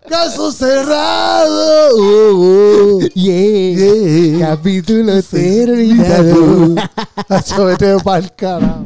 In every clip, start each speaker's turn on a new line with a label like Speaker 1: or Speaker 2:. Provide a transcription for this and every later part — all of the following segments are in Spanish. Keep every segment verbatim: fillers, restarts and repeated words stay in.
Speaker 1: Caso cerrado. Uh, uh.
Speaker 2: Yeah.
Speaker 1: Yeah.
Speaker 2: Capítulo
Speaker 1: Sí.
Speaker 2: terminado.
Speaker 1: Hacho, vete pa'l carajo.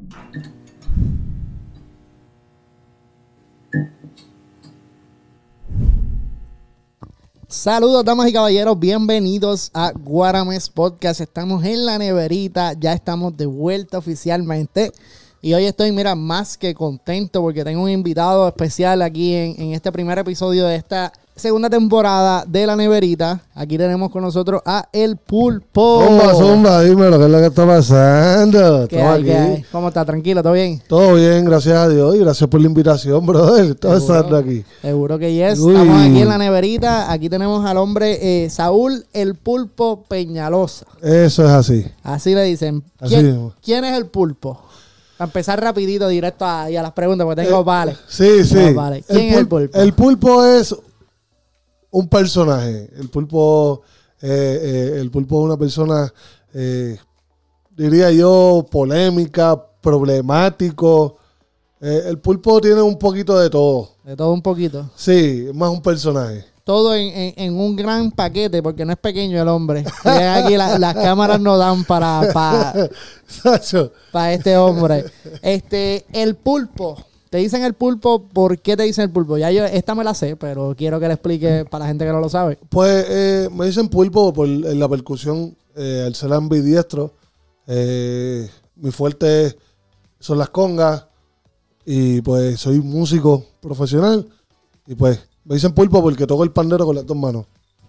Speaker 2: Saludos, damas y caballeros, bienvenidos a Guarames Podcast. Estamos en la neverita, ya estamos de vuelta oficialmente. Y hoy estoy, mira, más que contento porque tengo un invitado especial aquí en, en este primer episodio de esta segunda temporada de la neverita. Aquí tenemos con nosotros a El Pulpo.
Speaker 1: Zumba, zumba, dime lo que es lo que está pasando.
Speaker 2: ¿Qué
Speaker 1: Estamos
Speaker 2: hay, qué
Speaker 1: aquí.
Speaker 2: hay? ¿Cómo está? ¿Tranquilo? ¿Todo bien?
Speaker 1: Todo bien, gracias a Dios. Y gracias por la invitación, brother. Todo pasando aquí.
Speaker 2: Seguro que yes.
Speaker 1: Uy.
Speaker 2: Estamos aquí en la neverita. Aquí tenemos al hombre eh, Saúl El Pulpo Peñalosa.
Speaker 1: Eso es así.
Speaker 2: Así le dicen.
Speaker 1: Así
Speaker 2: ¿Quién,
Speaker 1: mismo.
Speaker 2: ¿quién es El Pulpo? Para empezar rapidito, directo a, y a las preguntas, porque tengo
Speaker 1: Eh,
Speaker 2: vale.
Speaker 1: Sí, sí.
Speaker 2: No, vale. ¿Quién es el pulpo?
Speaker 1: El pulpo es un personaje. El pulpo, eh, eh, el pulpo es una persona, eh, diría yo, polémica, problemático. Eh, el pulpo tiene un poquito de todo.
Speaker 2: De todo un poquito.
Speaker 1: Sí, es más un personaje.
Speaker 2: Todo en, en, en un gran paquete, porque no es pequeño el hombre. Y aquí la- las cámaras no dan para para
Speaker 1: Sacho,
Speaker 2: para este hombre. Este, el pulpo. Te dicen el pulpo, ¿por qué te dicen el pulpo? Ya yo, esta me la sé, pero quiero que le explique para la gente que no lo sabe.
Speaker 1: Pues eh, me dicen pulpo por en la percusión, eh, al ser ambidiestro. Eh, mi fuerte son las congas y pues soy músico profesional y pues me dicen pulpo porque toco el pandero con las dos manos.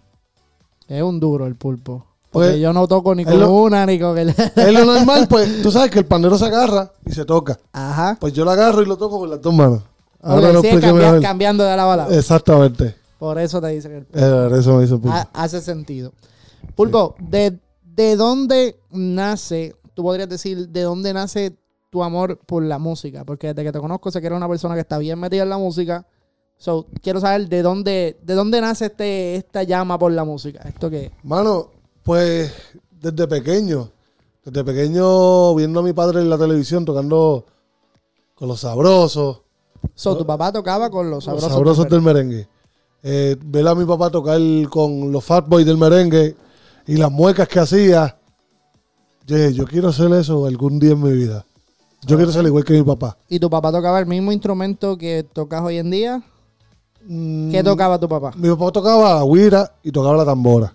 Speaker 2: Es un duro el pulpo. Porque
Speaker 1: Pues,
Speaker 2: yo no toco ni
Speaker 1: es
Speaker 2: con
Speaker 1: lo-
Speaker 2: una ni con el...
Speaker 1: Es lo normal, pues tú sabes que el pandero se agarra y se toca.
Speaker 2: Ajá.
Speaker 1: Pues yo lo agarro y lo toco con las dos manos. Ahora
Speaker 2: Ok,
Speaker 1: lo
Speaker 2: sigue
Speaker 1: expliqué
Speaker 2: cambia-
Speaker 1: mejor.
Speaker 2: cambiando de lado a lado.
Speaker 1: Exactamente.
Speaker 2: Por eso te dicen el pulpo.
Speaker 1: Eh, eso me dicen pulpo.
Speaker 2: Ha- hace sentido. Pulpo, ¿de, ¿de dónde nace, tú podrías decir, de dónde nace tu amor por la música? Porque desde que te conozco sé que eres una persona que está bien metida en la música. So, quiero saber de dónde, de dónde nace este, esta llama por la música. ¿Esto qué es?
Speaker 1: Mano, pues desde pequeño, desde pequeño viendo a mi padre en la televisión tocando con los sabrosos,
Speaker 2: So, tu papá tocaba con los
Speaker 1: los
Speaker 2: sabrosos.
Speaker 1: sabrosos
Speaker 2: del
Speaker 1: del merengue. Eh, ver a mi papá tocar con los Fat Boys del merengue y las muecas que hacía. Yo dije, yo quiero hacer eso algún día en mi vida. Yo quiero ser igual que mi papá.
Speaker 2: ¿Y tu papá tocaba el mismo instrumento que tocas hoy en día?
Speaker 1: Mm,
Speaker 2: ¿Qué tocaba tu papá?
Speaker 1: Mi papá tocaba la güira y tocaba la tambora.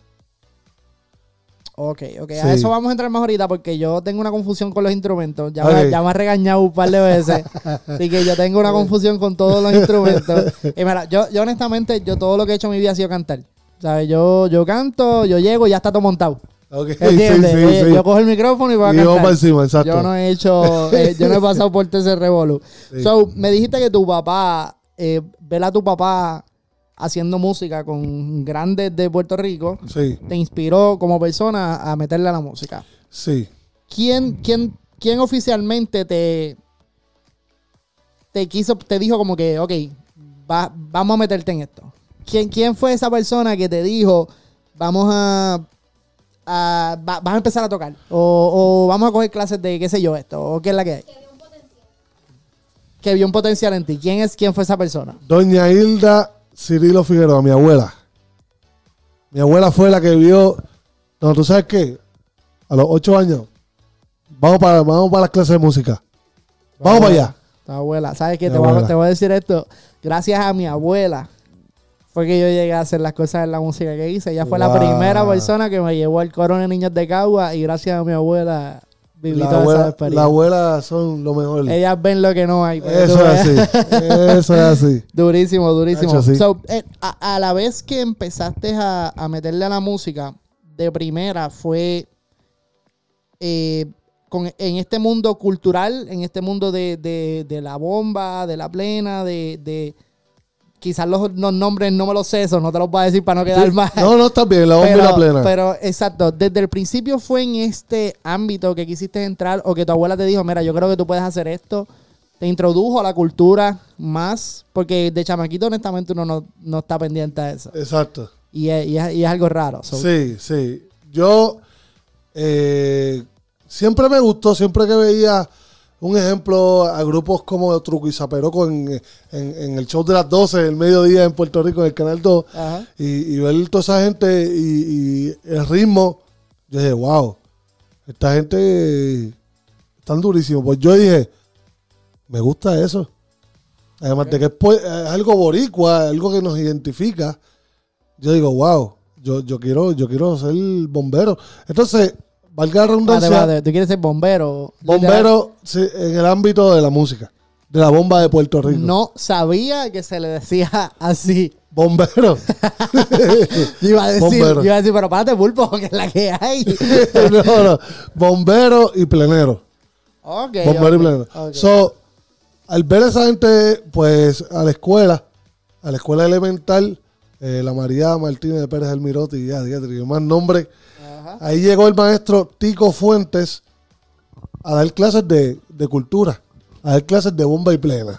Speaker 2: Ok, ok.
Speaker 1: Sí.
Speaker 2: A eso vamos a entrar más ahorita porque yo tengo una confusión con los instrumentos. Ya,
Speaker 1: Ok.
Speaker 2: me, ya me ha regañado un par de veces. Así que yo tengo una confusión con todos los instrumentos. Y mira, yo, yo honestamente, yo todo lo que he hecho en mi vida ha sido cantar. ¿Sabes? Yo, yo canto, yo llego y ya está todo montado.
Speaker 1: Ok,
Speaker 2: ¿Entiendes?
Speaker 1: sí,
Speaker 2: Yo-
Speaker 1: sí, sí.
Speaker 2: Yo cojo el micrófono y voy a
Speaker 1: Y vamos para
Speaker 2: cantar.
Speaker 1: encima, exacto.
Speaker 2: Yo no he hecho, eh, yo no he pasado por ese revolú.
Speaker 1: Sí.
Speaker 2: So, me dijiste que tu papá, eh, ver a tu papá haciendo música con grandes de Puerto Rico,
Speaker 1: Sí,
Speaker 2: te inspiró como persona a meterle a la música.
Speaker 1: sí.
Speaker 2: ¿Quién, quién, quién oficialmente te, te quiso, te dijo como que, ok, va- vamos a meterte en esto? ¿Quién, quién fue esa persona que te dijo, vamos a, a va- vas a empezar a tocar? O, o vamos a coger clases de qué sé yo esto, o qué es la que hay. Que vio un potencial en ti. ¿Quién es, quién fue esa persona?
Speaker 1: Doña Hilda Cirilo Figueroa, mi abuela. Mi abuela fue la que vio. No, ¿tú sabes qué? A los ocho años. Vamos para, vamos para las clases de música. Vamos para allá.
Speaker 2: Tu abuela. ¿Sabes qué?
Speaker 1: Mi
Speaker 2: Te voy, a,
Speaker 1: abuela.
Speaker 2: te voy a decir esto. Gracias a mi abuela fue que yo llegué a hacer las cosas en la música que hice. Ella fue la
Speaker 1: Wow.
Speaker 2: primera persona que me llevó al coro de niños de Cagua y gracias a mi abuela viví
Speaker 1: La
Speaker 2: toda esa
Speaker 1: abuela, la
Speaker 2: experiencia.
Speaker 1: abuela son lo mejor.
Speaker 2: Ellas ven lo que no hay. para que
Speaker 1: Eso
Speaker 2: tú
Speaker 1: es
Speaker 2: veas.
Speaker 1: así. Eso es así.
Speaker 2: Durísimo, durísimo.
Speaker 1: Nacho, sí.
Speaker 2: So, eh, a, a la vez que empezaste a, a meterle a la música, de primera fue eh, con, en este mundo cultural, en este mundo de, de- de la bomba, de la plena, de... de quizás los, los nombres no me los sé, eso no te los voy a decir para no quedar mal.
Speaker 1: No, no, está bien. La bomba y la plena.
Speaker 2: Pero, exacto, desde el principio fue en este ámbito que quisiste entrar o que tu abuela te dijo, mira, yo creo que tú puedes hacer esto. Te introdujo a la cultura más, porque de chamaquito honestamente uno no, no está pendiente a eso.
Speaker 1: Exacto.
Speaker 2: Y es, y es- y es algo raro. So,
Speaker 1: Sí, sí. Yo eh, siempre me gustó, siempre que veía un ejemplo a grupos como Truco y Zaperoco en, en, en el show de las doce del mediodía en Puerto Rico, en el Canal dos,
Speaker 2: Ajá.
Speaker 1: y, y ver toda esa gente y, y el ritmo, yo dije, wow, esta gente están durísimos. Pues yo dije, me gusta eso. Además okay. de que es, pues, es algo boricua, algo que nos identifica. Yo digo, wow, yo, yo quiero, yo quiero ser bombero. Entonces, valga la redundancia.
Speaker 2: Vale, vale. ¿Tú quieres ser bombero?
Speaker 1: Bombero sí, en el ámbito de la música, de la bomba de Puerto Rico.
Speaker 2: No sabía que se le decía así.
Speaker 1: Bombero.
Speaker 2: yo, iba a decir, yo iba a decir, pero párate, pulpo, que es la que hay.
Speaker 1: no, no. Bombero y plenero.
Speaker 2: Ok.
Speaker 1: Bombero
Speaker 2: okay,
Speaker 1: y plenero.
Speaker 2: Okay.
Speaker 1: So, al ver a esa gente, pues, a la escuela, a la escuela elemental, eh, la María Martínez de Pérez Almirotti, y ya, ya, ya, más nombre. Ajá. Ahí llegó el maestro Tico Fuentes a dar clases de, de cultura, a dar clases de bomba y plena.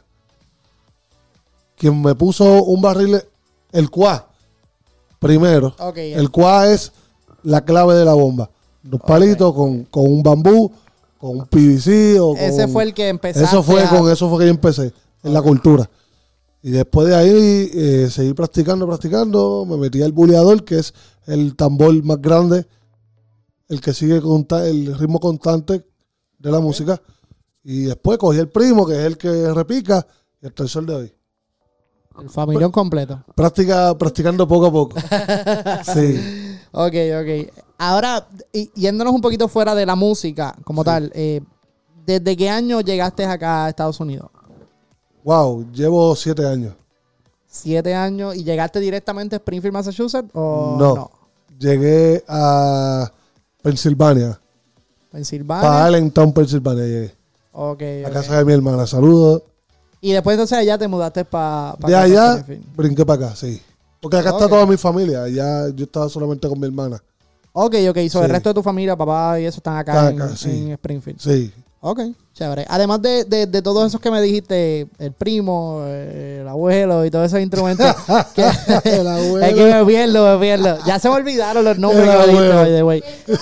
Speaker 1: Quien me puso un barril, el cuá, primero.
Speaker 2: Okay,
Speaker 1: el cuá es la clave de la bomba. Dos palitos okay. con, con un bambú, con un P V C. O
Speaker 2: ese
Speaker 1: con,
Speaker 2: fue el que empezaste
Speaker 1: eso fue
Speaker 2: a...
Speaker 1: Con eso fue que yo empecé, en okay. la cultura. Y después de ahí, eh, seguí practicando, practicando. Me metí al buleador, que es el tambor más grande, el que sigue conta- el ritmo constante de la okay. música. Y después cogí el primo, que es el que repica, y hasta el sol de hoy.
Speaker 2: El familión completo.
Speaker 1: Práctica, practicando poco a poco. Sí.
Speaker 2: Ok, ok. Ahora, y, yéndonos un poquito fuera de la música como sí. tal, eh, ¿desde qué año llegaste acá a Estados Unidos?
Speaker 1: Wow, llevo siete años.
Speaker 2: ¿Siete años? ¿Y llegaste directamente a Springfield, Massachusetts? ¿O
Speaker 1: no,
Speaker 2: no?
Speaker 1: Llegué a Pensilvania.
Speaker 2: Pensilvania.
Speaker 1: Para Allentown, Pensilvania llegué.
Speaker 2: Ok.
Speaker 1: A
Speaker 2: okay.
Speaker 1: casa de mi hermana. Saludos.
Speaker 2: Y después entonces allá te mudaste para pa
Speaker 1: de allá brinqué para acá, sí. Porque acá okay. está toda mi familia. Allá yo estaba solamente con mi hermana.
Speaker 2: Ok, ok. So, sí. El resto de tu familia, papá y eso están acá, acá en, sí. en Springfield.
Speaker 1: Sí.
Speaker 2: Ok, chévere. Además de, de, de todos esos que me dijiste, el primo, el abuelo y todos esos instrumentos. que,
Speaker 1: el abuelo.
Speaker 2: Es que me pierdo, me pierdo. Ya se me olvidaron los nombres
Speaker 1: el
Speaker 2: que me dijiste, güey.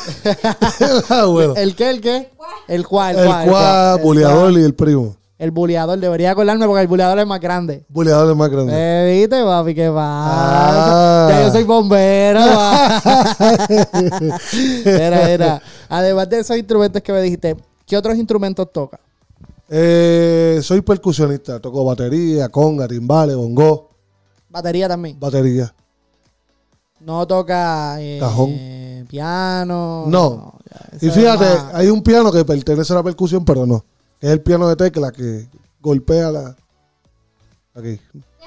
Speaker 1: El abuelo.
Speaker 2: ¿El qué? ¿El qué? El cual.
Speaker 1: El cual, buleador y el primo.
Speaker 2: El buleador, debería acordarme porque el buleador es más grande.
Speaker 1: Buleador es más grande.
Speaker 2: Eh, ¿viste, papi? ¿Qué pasa? Ah. Ya yo soy bombero. Era, era. Además de esos instrumentos que me dijiste, ¿qué otros instrumentos tocas?
Speaker 1: Eh, soy percusionista. Toco batería, conga, timbales, bongo.
Speaker 2: ¿Batería también?
Speaker 1: Batería.
Speaker 2: ¿No toca eh,
Speaker 1: cajón?
Speaker 2: Piano.
Speaker 1: No.
Speaker 2: no
Speaker 1: y fíjate, más... hay un piano que pertenece a la percusión, pero no. Es el piano de tecla que golpea la... Aquí.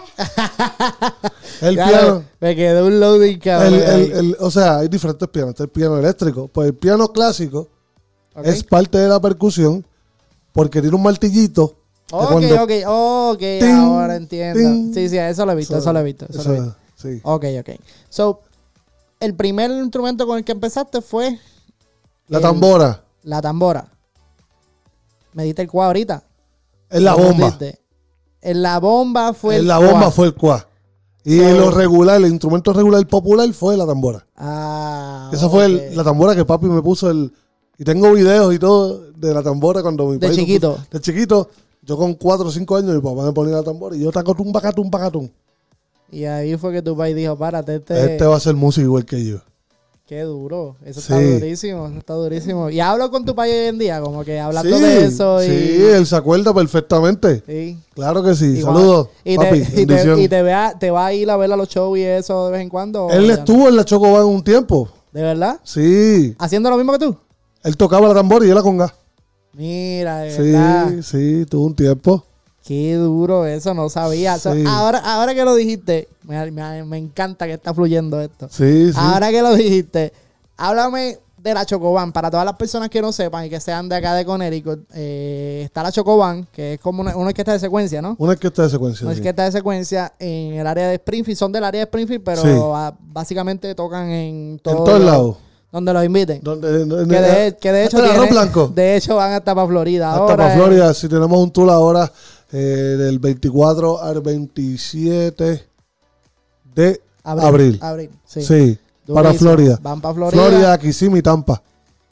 Speaker 1: El
Speaker 2: ya
Speaker 1: piano...
Speaker 2: Me quedó un loading, cabrón.
Speaker 1: El, el, el, o sea, hay diferentes pianos. Está el piano eléctrico. Pues el piano clásico okay. es parte de la percusión porque tiene un martillito.
Speaker 2: Ok,
Speaker 1: cuando,
Speaker 2: ok, ok. Ting, ahora entiendo. Ting, sí, sí, eso lo he visto, so, eso lo he visto. Eso, eso lo he visto.
Speaker 1: Sí.
Speaker 2: Ok, ok. So, el primer instrumento con el que empezaste fue...
Speaker 1: La
Speaker 2: el,
Speaker 1: tambora.
Speaker 2: La tambora. Me diste el cuá ahorita.
Speaker 1: En la bomba.
Speaker 2: En la bomba fue
Speaker 1: en
Speaker 2: el
Speaker 1: la
Speaker 2: cuá.
Speaker 1: bomba fue el cuá. Y so, lo regular, el instrumento regular popular fue la tambora.
Speaker 2: Ah.
Speaker 1: Esa okay. fue el, la tambora que papi me puso el... Y tengo videos y todo de la tambora cuando mi
Speaker 2: De chiquito.
Speaker 1: Puso, de chiquito. Yo con cuatro o cinco años mi papá me ponía la tambora y yo taco tumba, catum, pacatum.
Speaker 2: Y ahí fue que tu país dijo, párate, este...
Speaker 1: Este va a ser músico igual que yo.
Speaker 2: Qué duro. Eso
Speaker 1: sí.
Speaker 2: está durísimo. Eso está durísimo. Y hablo con tu país hoy en día, como que hablando sí, de eso. Y...
Speaker 1: Sí, él se acuerda perfectamente. Sí. Claro que sí. Igual. Saludos,
Speaker 2: y
Speaker 1: papi.
Speaker 2: Te, y te, y te, vea, te va a ir a ver a los shows y eso de vez en cuando.
Speaker 1: Él estuvo no? en la Chocoban un tiempo.
Speaker 2: ¿De verdad?
Speaker 1: Sí.
Speaker 2: ¿Haciendo lo mismo que tú?
Speaker 1: Él tocaba la tambora y yo la conga.
Speaker 2: Mira, de
Speaker 1: sí,
Speaker 2: verdad.
Speaker 1: Sí, sí, tuvo un tiempo.
Speaker 2: Qué duro eso, no sabía. Sí. So, ahora, ahora que lo dijiste, me, me, me encanta que está fluyendo esto.
Speaker 1: Sí, sí.
Speaker 2: Ahora que lo dijiste, háblame de la Chocoban. Para todas las personas que no sepan y que sean de acá de Connecticut, eh, está la Chocoban, que es como una, una orquesta de secuencia, ¿no?
Speaker 1: Una orquesta de secuencia.
Speaker 2: Una
Speaker 1: sí.
Speaker 2: orquesta de secuencia en el área de Springfield. Son del área de Springfield, pero
Speaker 1: sí.
Speaker 2: a, básicamente tocan en todo.
Speaker 1: En todos lados.
Speaker 2: Donde los inviten.
Speaker 1: Donde, donde,
Speaker 2: que, de, que de hecho
Speaker 1: tiene, blanco.
Speaker 2: De hecho van hasta para Florida
Speaker 1: hasta
Speaker 2: ahora.
Speaker 1: Hasta para Florida. Si sí, tenemos un tour ahora eh, del veinticuatro al veintisiete de abril.
Speaker 2: Abril, abril sí.
Speaker 1: Sí, para Florida.
Speaker 2: Van para Florida.
Speaker 1: Florida, Kissimmee y Tampa.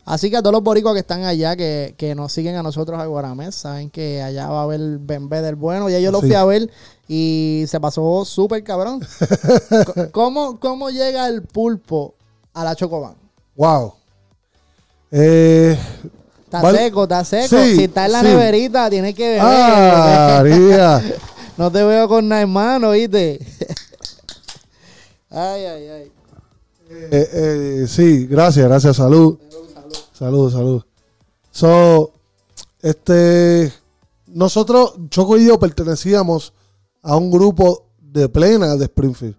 Speaker 2: Así que a todos los boricuas que están allá, que, que nos siguen a nosotros a Guaramés, saben que allá va a haber el bembé del bueno. Ya yo lo
Speaker 1: Sí.
Speaker 2: fui a ver y se pasó súper cabrón. ¿Cómo, ¿Cómo llega el pulpo a la Chocobán?
Speaker 1: Wow. Eh,
Speaker 2: Está
Speaker 1: Val-
Speaker 2: seco, está seco.
Speaker 1: Sí,
Speaker 2: si está en la
Speaker 1: sí.
Speaker 2: neverita, tienes que beber.
Speaker 1: ah, María.
Speaker 2: No te veo con nada en mano, ¿viste? Ay, ay, ay.
Speaker 1: Eh, eh, sí, gracias, gracias. Salud. Salud, salud. So, este, nosotros, Choco y yo pertenecíamos a un grupo de plena de Springfield.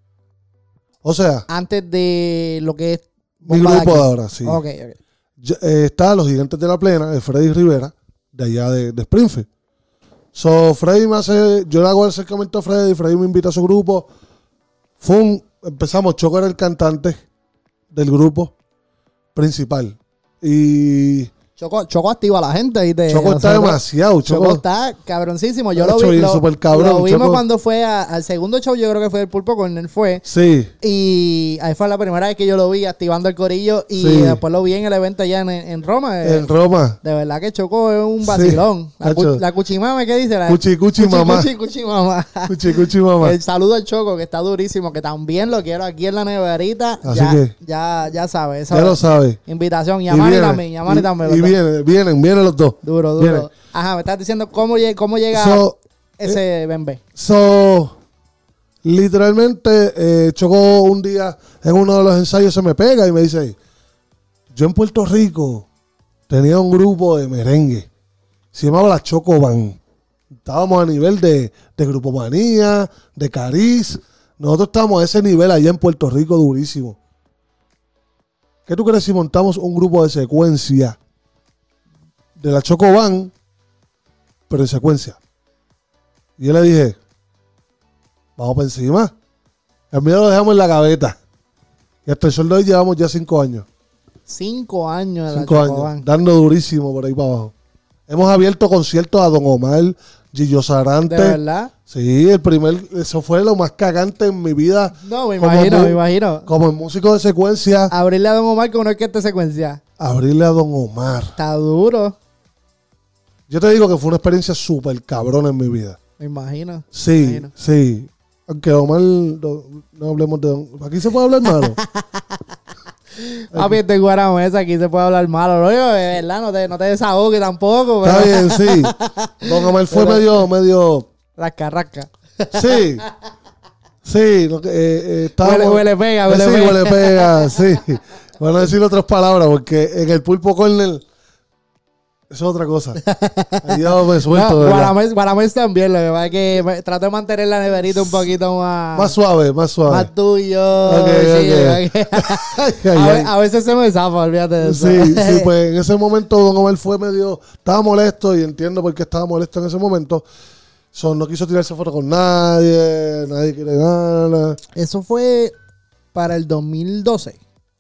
Speaker 1: O sea,
Speaker 2: Antes de lo que es
Speaker 1: mi
Speaker 2: Bomba de
Speaker 1: grupo
Speaker 2: aquí.
Speaker 1: de ahora, sí.
Speaker 2: Ok, ok.
Speaker 1: Yo- eh, está Los Gigantes de la Plena, de Freddy Rivera, de allá de, de Springfield. So, Freddy me hace, yo le hago el acercamiento a Freddy, Freddy me invita a su grupo. Fue un, empezamos, Choco era el cantante del grupo principal. Y
Speaker 2: Choco, Choco activa a la gente, ¿viste?
Speaker 1: Choco está
Speaker 2: Nosotros-
Speaker 1: demasiado,
Speaker 2: Choco
Speaker 1: Choco.
Speaker 2: está cabroncísimo. Yo
Speaker 1: Nacho,
Speaker 2: lo vi.
Speaker 1: bien,
Speaker 2: Lo,
Speaker 1: súper cabrón,
Speaker 2: lo vimos
Speaker 1: Choco.
Speaker 2: cuando fue a- al segundo show, yo creo que fue el Pulpo Corner, fue.
Speaker 1: Sí,
Speaker 2: Y ahí fue la primera vez que yo lo vi activando el corillo. Y
Speaker 1: Sí.
Speaker 2: después lo vi en el evento allá en, en Roma. eh,
Speaker 1: en Roma.
Speaker 2: De verdad que Choco es un vacilón.
Speaker 1: Sí,
Speaker 2: la, cu-
Speaker 1: Nacho.
Speaker 2: la cuchimame, ¿qué dice? La,
Speaker 1: Cuchi, cuchi, mamá.
Speaker 2: Cuchi, cuchi, mamá.
Speaker 1: Cuchi, cuchi, mamá.
Speaker 2: El saludo al Choco, que está durísimo, que también lo quiero aquí en la neverita.
Speaker 1: Así
Speaker 2: ya,
Speaker 1: que-
Speaker 2: ya, ya sabes. esa
Speaker 1: Ya lo sabe.
Speaker 2: invitación. Y
Speaker 1: Y
Speaker 2: a Manny
Speaker 1: viene,
Speaker 2: también. Y a Manny
Speaker 1: y-
Speaker 2: también.
Speaker 1: Y
Speaker 2: los dos.
Speaker 1: vienen, vienen, vienen los dos.
Speaker 2: Duro, duro.
Speaker 1: Viene.
Speaker 2: Ajá, me estás diciendo cómo, llega, cómo llega
Speaker 1: So,
Speaker 2: ese bembé.
Speaker 1: So, literalmente, eh, Choco un día en uno de los ensayos se me pega y me dice, yo en Puerto Rico tenía un grupo de merengue, se llamaba la Choco Band. Estábamos a nivel de, de Grupo Manía, de Cariz. Nosotros estábamos a ese nivel allá en Puerto Rico durísimo. ¿Qué tú crees si montamos un grupo de secuencia de la Choco Band, pero en secuencia? Y yo le dije, vamos para encima. El miedo lo dejamos en la gaveta. Y hasta el sol de hoy llevamos ya cinco años.
Speaker 2: Cinco años de
Speaker 1: Cinco
Speaker 2: la
Speaker 1: años.
Speaker 2: Chocobán.
Speaker 1: Dando durísimo por ahí para abajo. Hemos abierto conciertos a Don Omar, Gillo Sarante.
Speaker 2: ¿De verdad?
Speaker 1: Sí, el primer, eso fue lo más cagante en mi vida.
Speaker 2: No, me
Speaker 1: Como
Speaker 2: imagino,
Speaker 1: mu-
Speaker 2: me imagino.
Speaker 1: Como el músico de secuencia,
Speaker 2: Abrirle a Don Omar con una orquesta de secuencia.
Speaker 1: abrirle a Don Omar.
Speaker 2: Está duro,
Speaker 1: Yo te digo que fue una experiencia súper cabrona en mi vida.
Speaker 2: me imagino.
Speaker 1: Sí,
Speaker 2: Imagino.
Speaker 1: sí. Aunque Omar, no, no hablemos de Don. Aquí se puede hablar malo.
Speaker 2: Papi, este guaramesa aquí se puede hablar malo. No, yo, de verdad, no te, no te desahogues tampoco. Pero
Speaker 1: Está bien, sí. Don Omar fue
Speaker 2: Pero-
Speaker 1: medio, medio.
Speaker 2: las carrascas.
Speaker 1: Sí. Sí, lo que, eh, eh, estábamos-
Speaker 2: Huele, huele pega, huele
Speaker 1: sí,
Speaker 2: pega.
Speaker 1: huele pega, sí. Van a decir otras palabras porque en el Pulpo Corner eso es otra cosa. Ahí ya me suelto,
Speaker 2: No,
Speaker 1: de verdad.
Speaker 2: Guaramés, Guaramés también, lo que pasa es que me- trato de mantener la neverita un poquito más,
Speaker 1: Más suave, más suave.
Speaker 2: más tuyo.
Speaker 1: Ok,
Speaker 2: sí,
Speaker 1: ok.
Speaker 2: ok.
Speaker 1: Ay, ay,
Speaker 2: a, ve-
Speaker 1: ay.
Speaker 2: a veces se me zafa, olvídate de eso.
Speaker 1: Sí, sí, pues en ese momento Don Omar fue medio, estaba molesto y entiendo por qué estaba molesto en ese momento. So, no quiso tirarse foto con nadie, nadie quiere nada.
Speaker 2: Eso fue para el dos mil doce.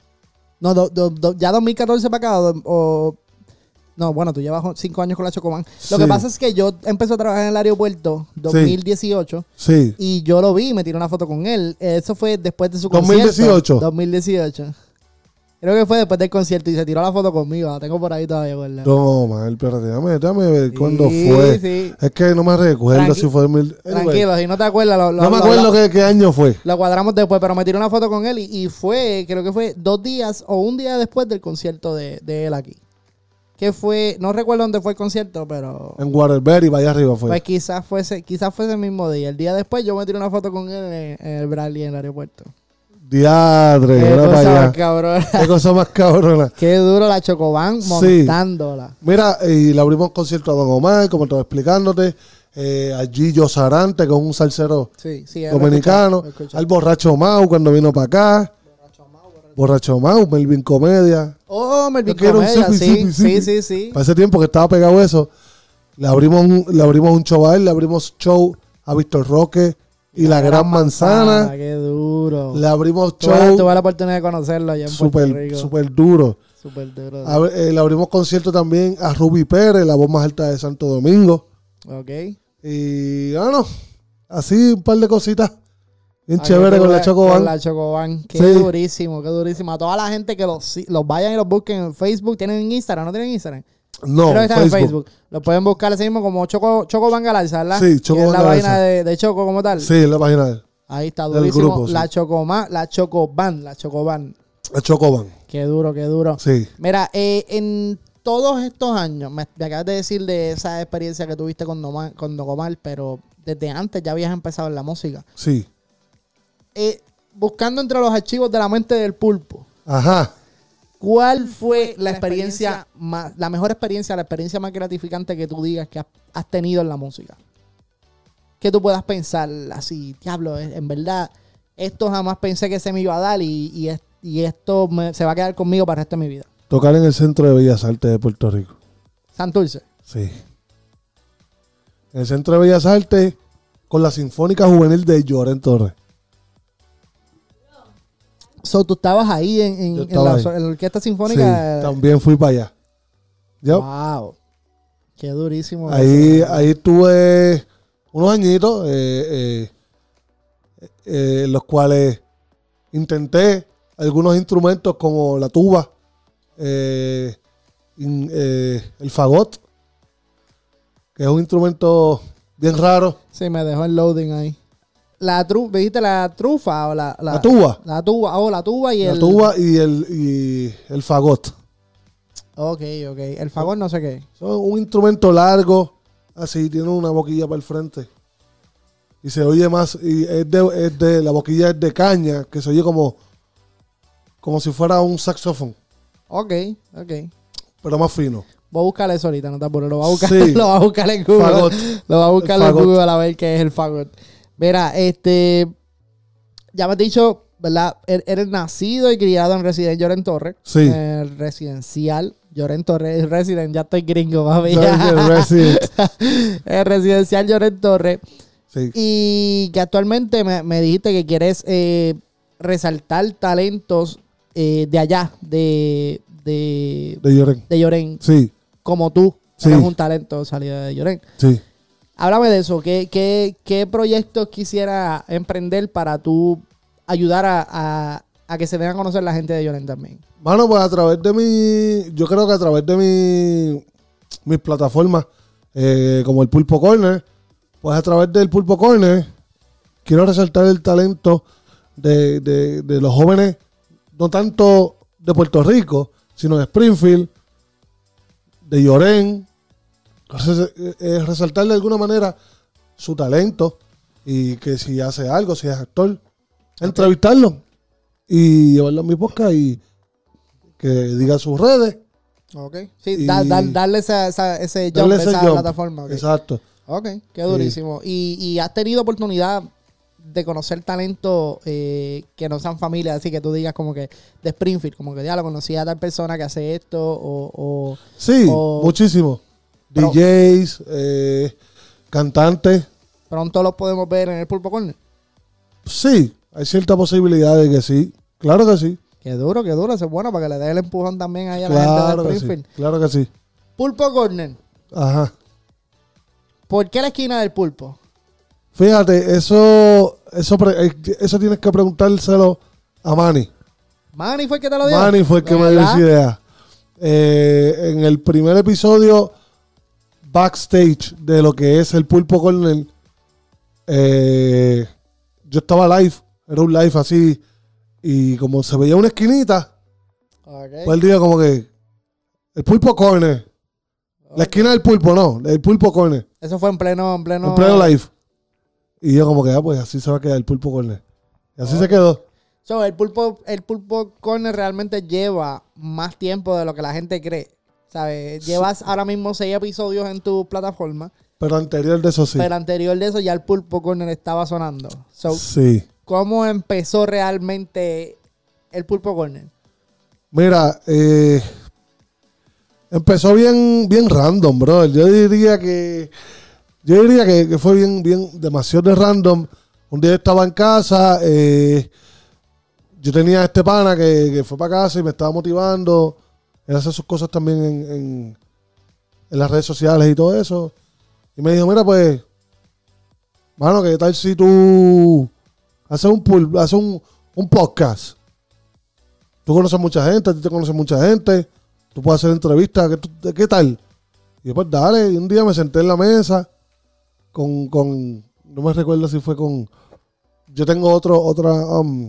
Speaker 2: No, do- do- do- ya dos mil catorce para acá. O, o- no, bueno, tú llevas cinco años con la Chocobán. Lo
Speaker 1: Sí.
Speaker 2: que pasa es que yo empecé a trabajar en el aeropuerto dos mil dieciocho
Speaker 1: Sí,
Speaker 2: y yo lo vi y me tiré una foto con él. Eso fue después de su
Speaker 1: ¿dos mil
Speaker 2: concierto.
Speaker 1: dieciocho?
Speaker 2: dos mil dieciocho. Creo que fue después del concierto y se tiró la foto conmigo. La tengo por ahí todavía, ¿verdad?
Speaker 1: Don Omar, espérate, déjame, déjame ver
Speaker 2: Sí,
Speaker 1: cuándo fue.
Speaker 2: sí.
Speaker 1: Es que no me recuerdo
Speaker 2: Tranqui-
Speaker 1: si fue dos mil. Anyway,
Speaker 2: Tranquilo, si no te acuerdas, lo, lo-
Speaker 1: no me
Speaker 2: lo-
Speaker 1: acuerdo
Speaker 2: lo-
Speaker 1: qué, qué año fue.
Speaker 2: Lo cuadramos después, pero me tiré una foto con él y, y fue, creo que fue dos días o un día después del concierto de, de él aquí. Que fue, no recuerdo dónde fue el concierto, pero
Speaker 1: En Waterbury, vaya arriba fue.
Speaker 2: pues quizás fuese, quizás fue ese mismo día. El día después yo me tiré una foto con él en, en el Bradley en el aeropuerto.
Speaker 1: Diadre,
Speaker 2: Qué
Speaker 1: era
Speaker 2: cosa
Speaker 1: para
Speaker 2: más
Speaker 1: allá.
Speaker 2: cabrona.
Speaker 1: Qué cosa más cabrona.
Speaker 2: Qué duro la Chocobán
Speaker 1: Sí.
Speaker 2: montándola.
Speaker 1: Mira, y le abrimos concierto a Don Omar, como estaba explicándote, eh, a Gillo Sarante, que es un salsero
Speaker 2: Sí, sí. lo he
Speaker 1: dominicano,
Speaker 2: escuchado, lo he escuchado.
Speaker 1: al Borracho Mau cuando vino para acá, Borracho Mau, Melvin Comedia.
Speaker 2: Oh, Melvin
Speaker 1: Yo quiero un
Speaker 2: Comedia,
Speaker 1: sipi,
Speaker 2: sí,
Speaker 1: sipi,
Speaker 2: sí,
Speaker 1: sipi.
Speaker 2: sí, sí.
Speaker 1: Para ese tiempo que estaba pegado eso, le abrimos un, le abrimos un show a él, le abrimos show a Víctor Roque y La, Gran Manzana,
Speaker 2: Qué duro.
Speaker 1: le abrimos
Speaker 2: Tuve,
Speaker 1: show
Speaker 2: tuve la oportunidad de conocerlo allá en Puerto
Speaker 1: súper
Speaker 2: Rico.
Speaker 1: super duro.
Speaker 2: Súper duro.
Speaker 1: A ver, eh, le abrimos concierto también a Ruby Pérez, la voz más alta de Santo Domingo.
Speaker 2: Ok.
Speaker 1: Y bueno, así un par de cositas Bien chévere con la Chocoban.
Speaker 2: Con la Chocoban. Qué
Speaker 1: Sí.
Speaker 2: durísimo, qué durísimo. A toda la gente que los, los vayan y los busquen en Facebook. ¿Tienen Instagram? ¿No tienen Instagram?
Speaker 1: No,
Speaker 2: Creo que están
Speaker 1: Facebook.
Speaker 2: en Facebook. Lo pueden buscar así mismo como Choco, Chocoban Galarza, ¿verdad?
Speaker 1: Sí, Chocoban
Speaker 2: Que es la
Speaker 1: Galarza.
Speaker 2: página de, de Choco como tal.
Speaker 1: Sí, en la página de él.
Speaker 2: Ahí está
Speaker 1: Del
Speaker 2: durísimo.
Speaker 1: grupo,
Speaker 2: la
Speaker 1: sí.
Speaker 2: Chocoma, la Chocoban, la Chocoban.
Speaker 1: La Chocoban.
Speaker 2: Qué duro, qué duro.
Speaker 1: Sí.
Speaker 2: Mira, eh, en todos estos años, me, me acabas de decir de esa experiencia que tuviste con, Doma- con Dogomar, pero desde antes ya habías empezado en la música.
Speaker 1: Sí.
Speaker 2: Eh, buscando entre los archivos de la mente del pulpo,
Speaker 1: Ajá.
Speaker 2: ¿cuál fue la experiencia más, la mejor experiencia, la experiencia más gratificante que tú digas que has, has tenido en la música? Que tú puedas pensar así, diablo, eh, en verdad, esto jamás pensé que se me iba a dar y, y, es- y esto me- se va a quedar conmigo para el resto de mi vida.
Speaker 1: Tocar en el Centro de Bellas Artes de Puerto Rico.
Speaker 2: Santurce.
Speaker 1: Sí. En el Centro de Bellas Artes con la Sinfónica Juvenil de Lloren Torres.
Speaker 2: So, tú estabas ahí en, en-
Speaker 1: Yo
Speaker 2: en
Speaker 1: estaba
Speaker 2: la,
Speaker 1: ahí.
Speaker 2: en la Orquesta
Speaker 1: Sí,
Speaker 2: Sinfónica.
Speaker 1: también fui para allá. Yo,
Speaker 2: Wow. Qué durísimo.
Speaker 1: ahí,
Speaker 2: eso.
Speaker 1: ahí tuve unos añitos eh, eh, eh, en los cuales intenté algunos instrumentos como la tuba, eh, in- eh, el fagot, que es un instrumento bien raro.
Speaker 2: Sí, me dejó el loading ahí. La tru, ¿viste la trufa o la,
Speaker 1: La tuba.
Speaker 2: La tuba, oh, la tuba y
Speaker 1: La
Speaker 2: el...
Speaker 1: tuba y el, y el fagot.
Speaker 2: Ok, ok. El favor no sé qué.
Speaker 1: Son un instrumento largo, así, tiene una boquilla para el frente. Y se oye más, y es de, es de- la boquilla es de caña, que se oye como, como si fuera un saxofón,
Speaker 2: Ok, ok.
Speaker 1: pero más fino.
Speaker 2: Voy a buscar eso ahorita, no te apures. Lo voy a buscar,
Speaker 1: Sí.
Speaker 2: lo voy a buscar en Google.
Speaker 1: Fagot.
Speaker 2: Lo voy a buscar
Speaker 1: El
Speaker 2: en
Speaker 1: fagot.
Speaker 2: Google a ver qué es el fagot. Mira, este... Ya me has dicho, ¿verdad? Er- Eres nacido y criado en Resident Lloren Torres.
Speaker 1: Sí.
Speaker 2: El residencial Lloren Torres. Resident, ya estoy gringo, papi.
Speaker 1: Soy el Resident.
Speaker 2: El residencial Lloren Torres.
Speaker 1: Sí.
Speaker 2: Y que actualmente me, me dijiste que quieres eh, resaltar talentos eh, de allá, de, de,
Speaker 1: De Lloren.
Speaker 2: de Lloren,
Speaker 1: Sí,
Speaker 2: como tú.
Speaker 1: Sí.
Speaker 2: Eres un talento salido de Lloren.
Speaker 1: sí.
Speaker 2: Háblame de eso. ¿Qué, qué, qué proyectos quisiera emprender para tú ayudar a, a, a que se den a conocer la gente de Lloren también?
Speaker 1: Mano, pues a través de mi, yo creo que a través de mi, mis plataformas, eh, como el Pulpo Corner, pues a través del Pulpo Corner, quiero resaltar el talento de, de, de los jóvenes, no tanto de Puerto Rico, sino de Springfield, de Lloren, res- eh, resaltar de alguna manera su talento y que si hace algo, si es actor, entrevistarlo y llevarlo a mi podcast y que diga sus redes.
Speaker 2: Ok. Sí,
Speaker 1: Y-
Speaker 2: da- da- darle esa, esa- ese jump,
Speaker 1: Darle ese
Speaker 2: esa
Speaker 1: jump.
Speaker 2: plataforma. Ok,
Speaker 1: Exacto.
Speaker 2: Ok, qué durísimo. Y, y has tenido oportunidad de conocer talento eh, que no sean familia, así que tú digas como que de Springfield, como que ya lo conocí a tal persona que hace esto o... o
Speaker 1: Sí,
Speaker 2: O-
Speaker 1: muchísimo.
Speaker 2: Pero-
Speaker 1: D Js, eh, cantantes.
Speaker 2: pronto los podemos ver en el Pulpo Corner.
Speaker 1: Sí, hay cierta posibilidad de que sí. Claro que sí.
Speaker 2: Qué duro, qué duro. Eso es bueno para que le dé el empujón también ahí a la gente
Speaker 1: Claro
Speaker 2: de
Speaker 1: que sí.
Speaker 2: Springfield.
Speaker 1: Claro que sí.
Speaker 2: Pulpo Corner.
Speaker 1: Ajá.
Speaker 2: ¿Por qué la esquina del pulpo?
Speaker 1: Fíjate, eso, eso, pre- eh, eso tienes que preguntárselo a Manny.
Speaker 2: Manny fue el que te lo dio.
Speaker 1: Manny fue el que me dio esa idea. Eh, en el primer episodio, backstage de lo que es el Pulpo Corner, eh, yo estaba live, era un live así, y como se veía una esquinita,
Speaker 2: Ok.
Speaker 1: pues él dijo como que el Pulpo Corner, la esquina del pulpo, no, el Pulpo Corner,
Speaker 2: Eso fue en pleno, en pleno.
Speaker 1: en pleno live. Y yo como que, ah, pues así se va a quedar el Pulpo Corner. Y así se quedó.
Speaker 2: So, el pulpo, el pulpo corner realmente lleva más tiempo de lo que la gente cree. ¿Sabes? Llevas ahora mismo seis episodios en tu plataforma,
Speaker 1: Pero anterior de eso sí.
Speaker 2: pero anterior de eso ya el pulpo corner estaba sonando. So,
Speaker 1: Sí.
Speaker 2: ¿cómo empezó realmente el pulpo corner?
Speaker 1: Mira, eh, empezó bien, bien random, bro. Yo diría que, yo diría que, que fue bien, bien, demasiado de random. Un día estaba en casa, eh, yo tenía a este pana que, que fue para casa y me estaba motivando. Él hace sus cosas también en, en, en las redes sociales y todo eso. Y me dijo, mira, pues, mano, ¿qué tal si tú hacer un, pul- hacer un, un podcast. Tú conoces mucha gente, a ti te conoce mucha gente, tú puedes hacer entrevistas, ¿qué, tú- qué tal? Y yo, pues dale, y un día me senté en la mesa con, con no me recuerdo si fue con, yo tengo otro, otra, um,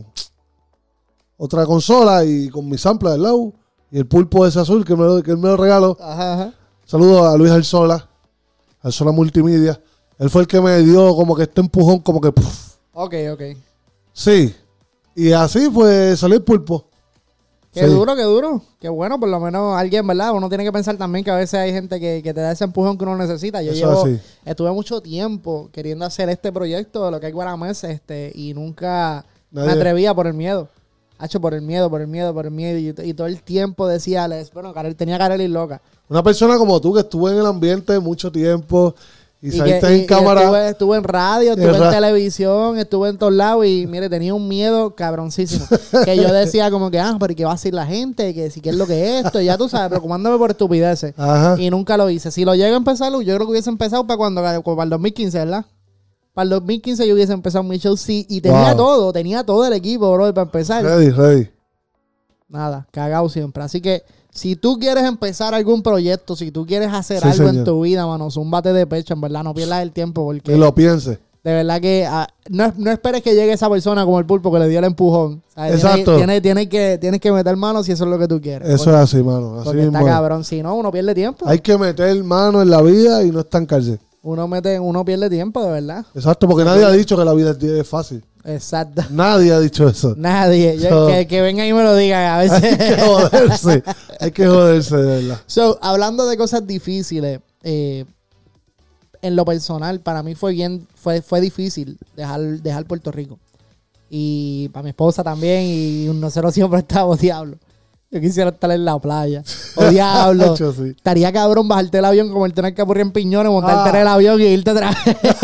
Speaker 1: otra consola y con mi sampler del lado y el pulpo ese azul que me lo, que él me lo regaló.
Speaker 2: Ajá, ajá.
Speaker 1: Saludos a Luis Alzola, Alzola Multimedia. Él fue el que me dio como que este empujón, como que puf.
Speaker 2: Ok, ok.
Speaker 1: Sí. Y así pues salió el pulpo.
Speaker 2: Qué
Speaker 1: Sí.
Speaker 2: duro, qué duro. Qué bueno, por lo menos alguien, ¿verdad? Uno tiene que pensar también que a veces hay gente que, que te da ese empujón que uno necesita. Yo
Speaker 1: Eso
Speaker 2: llevo,
Speaker 1: así.
Speaker 2: estuve mucho tiempo queriendo hacer este proyecto de lo que hay Guaramés, este, y nunca
Speaker 1: Nadie-
Speaker 2: me atrevía por el miedo. Hacho, por el miedo, por el miedo, por el miedo. Y, y todo el tiempo decía, les, bueno, Karel, tenía Kareli loca.
Speaker 1: Una persona como tú que estuvo en el ambiente mucho tiempo y,
Speaker 2: Y,
Speaker 1: saliste
Speaker 2: que- y-
Speaker 1: en
Speaker 2: y
Speaker 1: cámara.
Speaker 2: estuve, estuve en radio, estuve en,
Speaker 1: ra-
Speaker 2: televisión, estuve en todos lados y mire, tenía un miedo cabroncísimo. Que yo decía como que, ah, pero ¿y qué va a decir la gente? Que si qué es lo que es esto, y ya tú sabes, preocupándome por estupideces.
Speaker 1: Ajá.
Speaker 2: Y nunca lo hice. Si lo llego a empezar, yo creo que hubiese empezado para cuando, para el dos mil quince, ¿verdad? Para el dos mil quince yo hubiese empezado mi show, sí, y tenía
Speaker 1: Wow.
Speaker 2: todo, tenía todo el equipo, bro, para empezar.
Speaker 1: Ready, ready.
Speaker 2: Nada, cagado siempre. Así que si tú quieres empezar algún proyecto, si tú quieres hacer
Speaker 1: Sí,
Speaker 2: algo en
Speaker 1: señor.
Speaker 2: tu vida, mano, zúmbate de pecho, en verdad, no pierdas el tiempo porque
Speaker 1: Que lo piense.
Speaker 2: de verdad que ah, no, no esperes que llegue esa persona como el pulpo que le dio el empujón. ¿Sabes?
Speaker 1: Exacto.
Speaker 2: Tienes, tienes, tienes que, tienes que meter mano si eso es lo que tú quieres.
Speaker 1: Eso
Speaker 2: porque,
Speaker 1: es así, mano. Así
Speaker 2: porque está
Speaker 1: mismo es.
Speaker 2: cabrón. Si no, uno pierde tiempo.
Speaker 1: Hay que meter mano en la vida y no estancarse.
Speaker 2: Uno mete, uno pierde tiempo, de verdad.
Speaker 1: Exacto, porque nadie ha dicho que la vida es- es fácil.
Speaker 2: Exacto.
Speaker 1: Nadie ha dicho eso.
Speaker 2: Nadie. Yo-
Speaker 1: So-
Speaker 2: que, que venga y me lo diga a
Speaker 1: Hay
Speaker 2: veces.
Speaker 1: que joderse. Hay que joderse, de verdad.
Speaker 2: So, hablando de cosas difíciles, eh, en lo personal, para mí fue bien, fue, fue difícil dejar, dejar Puerto Rico. Y para mi esposa también, y nosotros siempre estábamos, diablo. Yo quisiera estar en la playa. O diablo.
Speaker 1: Hacho, sí.
Speaker 2: Estaría cabrón bajarte el avión como el tener que aburrir en Piñones, montarte
Speaker 1: Ah.
Speaker 2: en el avión y irte atrás.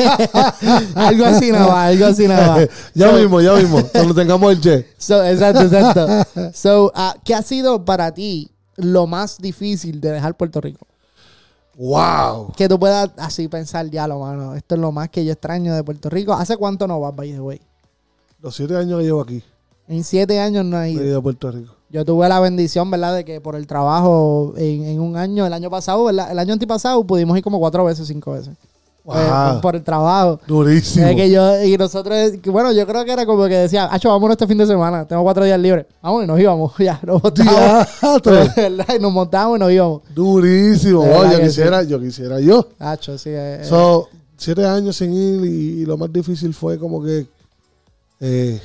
Speaker 2: Algo así nada más, algo así nada más.
Speaker 1: Ya
Speaker 2: So-
Speaker 1: mismo, ya mismo. Cuando tengamos el jet.
Speaker 2: So, exacto, exacto. So, ah, ¿qué ha sido para ti lo más difícil de dejar Puerto Rico?
Speaker 1: ¡Wow!
Speaker 2: Que tú puedas así pensar, ya lo mano, esto es lo más que yo extraño de Puerto Rico. ¿Hace cuánto no vas, by the way?
Speaker 1: Los siete años que llevo aquí.
Speaker 2: En siete años no he
Speaker 1: He
Speaker 2: ido.
Speaker 1: ido a Puerto Rico.
Speaker 2: Yo tuve la bendición, ¿verdad? De que por el trabajo en, en un año, el año pasado, ¿verdad? El año antipasado pudimos ir como cuatro veces, cinco veces.
Speaker 1: Wow.
Speaker 2: Eh, por el trabajo.
Speaker 1: Durísimo.
Speaker 2: Es que yo, y nosotros, que bueno, yo creo que era como que decía, Acho, vámonos este fin de semana, tengo cuatro días libres. Vamos y nos íbamos, ya, nos montamos.
Speaker 1: Diatre.
Speaker 2: ¿Verdad? Y nos montamos y nos íbamos.
Speaker 1: Durísimo.
Speaker 2: De
Speaker 1: Wow,
Speaker 2: verdad
Speaker 1: yo
Speaker 2: que
Speaker 1: quisiera, yo quisiera yo.
Speaker 2: Acho, sí. eh,
Speaker 1: So, siete años sin ir y, y lo más difícil fue como que eh,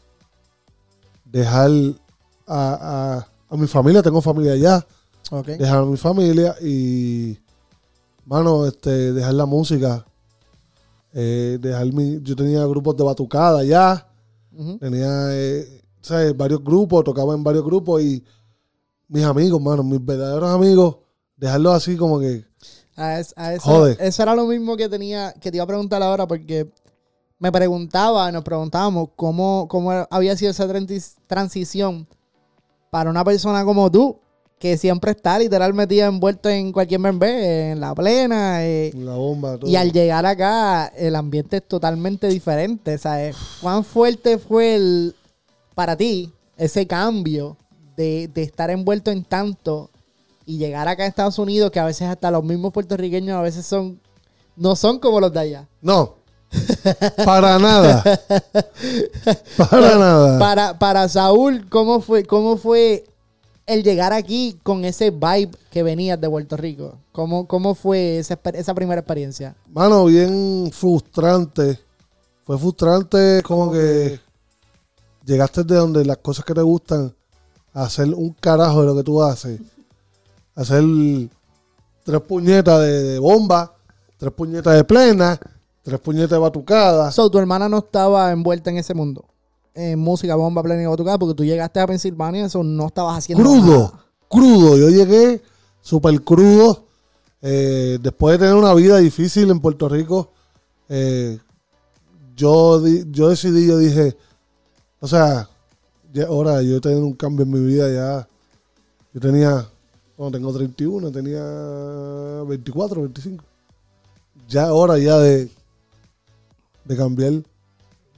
Speaker 1: dejar a, a, a mi familia, tengo familia allá,
Speaker 2: ok.
Speaker 1: dejar a mi familia y, mano, este, dejar la música, eh, dejar mi, yo tenía grupos de batucada allá,
Speaker 2: Ujú.
Speaker 1: tenía eh, ¿sabes? varios grupos, tocaba en varios grupos y mis amigos, mano, mis verdaderos amigos, dejarlos así como que,
Speaker 2: A es- a eso,
Speaker 1: Jode.
Speaker 2: eso era lo mismo que tenía, que te iba a preguntar ahora, porque me preguntaba, nos preguntábamos cómo, cómo había sido esa transi- transición para una persona como tú, que siempre está literal metida envuelto en cualquier bebé, en la plena, eh,
Speaker 1: la bomba, todo.
Speaker 2: y al llegar acá, el ambiente es totalmente diferente, ¿sabes? ¿Cuán fuerte fue el, para ti ese cambio de, de estar envuelto en tanto y llegar acá a Estados Unidos, que a veces hasta los mismos puertorriqueños a veces son, no son como los de allá?
Speaker 1: No. Para nada. Para nada.
Speaker 2: Para, para Saúl, ¿cómo fue, cómo fue el llegar aquí con ese vibe que venías de Puerto Rico? ¿Cómo, cómo fue esa, exper- esa primera experiencia?
Speaker 1: Mano, bien frustrante. Fue frustrante como que llegaste de donde las cosas que te gustan a hacer un carajo de lo que tú haces. Hacer tres puñetas de, de bomba, tres puñetas de plena, tres puñetas de batucada.
Speaker 2: So, tu hermana no estaba envuelta en ese mundo, en música, bomba, plena y batucada, porque tú llegaste a Pensilvania, eso no estabas haciendo
Speaker 1: Crudo,
Speaker 2: nada.
Speaker 1: crudo. Yo llegué súper crudo. Eh, después de tener una vida difícil en Puerto Rico, eh, yo, di- yo decidí, yo dije, o sea, ya hora de yo tener un cambio en mi vida ya. Yo tenía, bueno, tengo treinta y uno, tenía veinticuatro, veinticinco. Ya hora ya de, de cambiar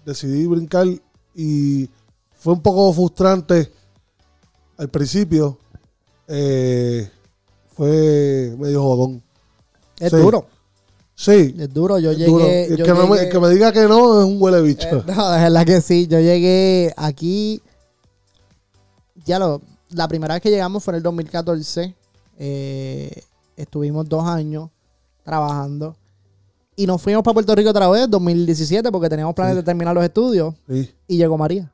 Speaker 1: decidí brincar y fue un poco frustrante al principio. Eh, fue medio jodón.
Speaker 2: Es
Speaker 1: Sí.
Speaker 2: duro.
Speaker 1: Sí.
Speaker 2: Es duro. Yo
Speaker 1: es
Speaker 2: llegué.
Speaker 1: duro. El,
Speaker 2: yo
Speaker 1: que no me,
Speaker 2: llegué-
Speaker 1: el que me diga que no es un huele bicho.
Speaker 2: Eh, no, de verdad que sí. Yo llegué aquí. Ya lo. La primera vez que llegamos fue en el dos mil catorce. Eh, estuvimos dos años trabajando. Y nos fuimos para Puerto Rico otra vez, dos mil diecisiete, porque teníamos planes
Speaker 1: Sí.
Speaker 2: de terminar los estudios.
Speaker 1: Sí.
Speaker 2: Y llegó María.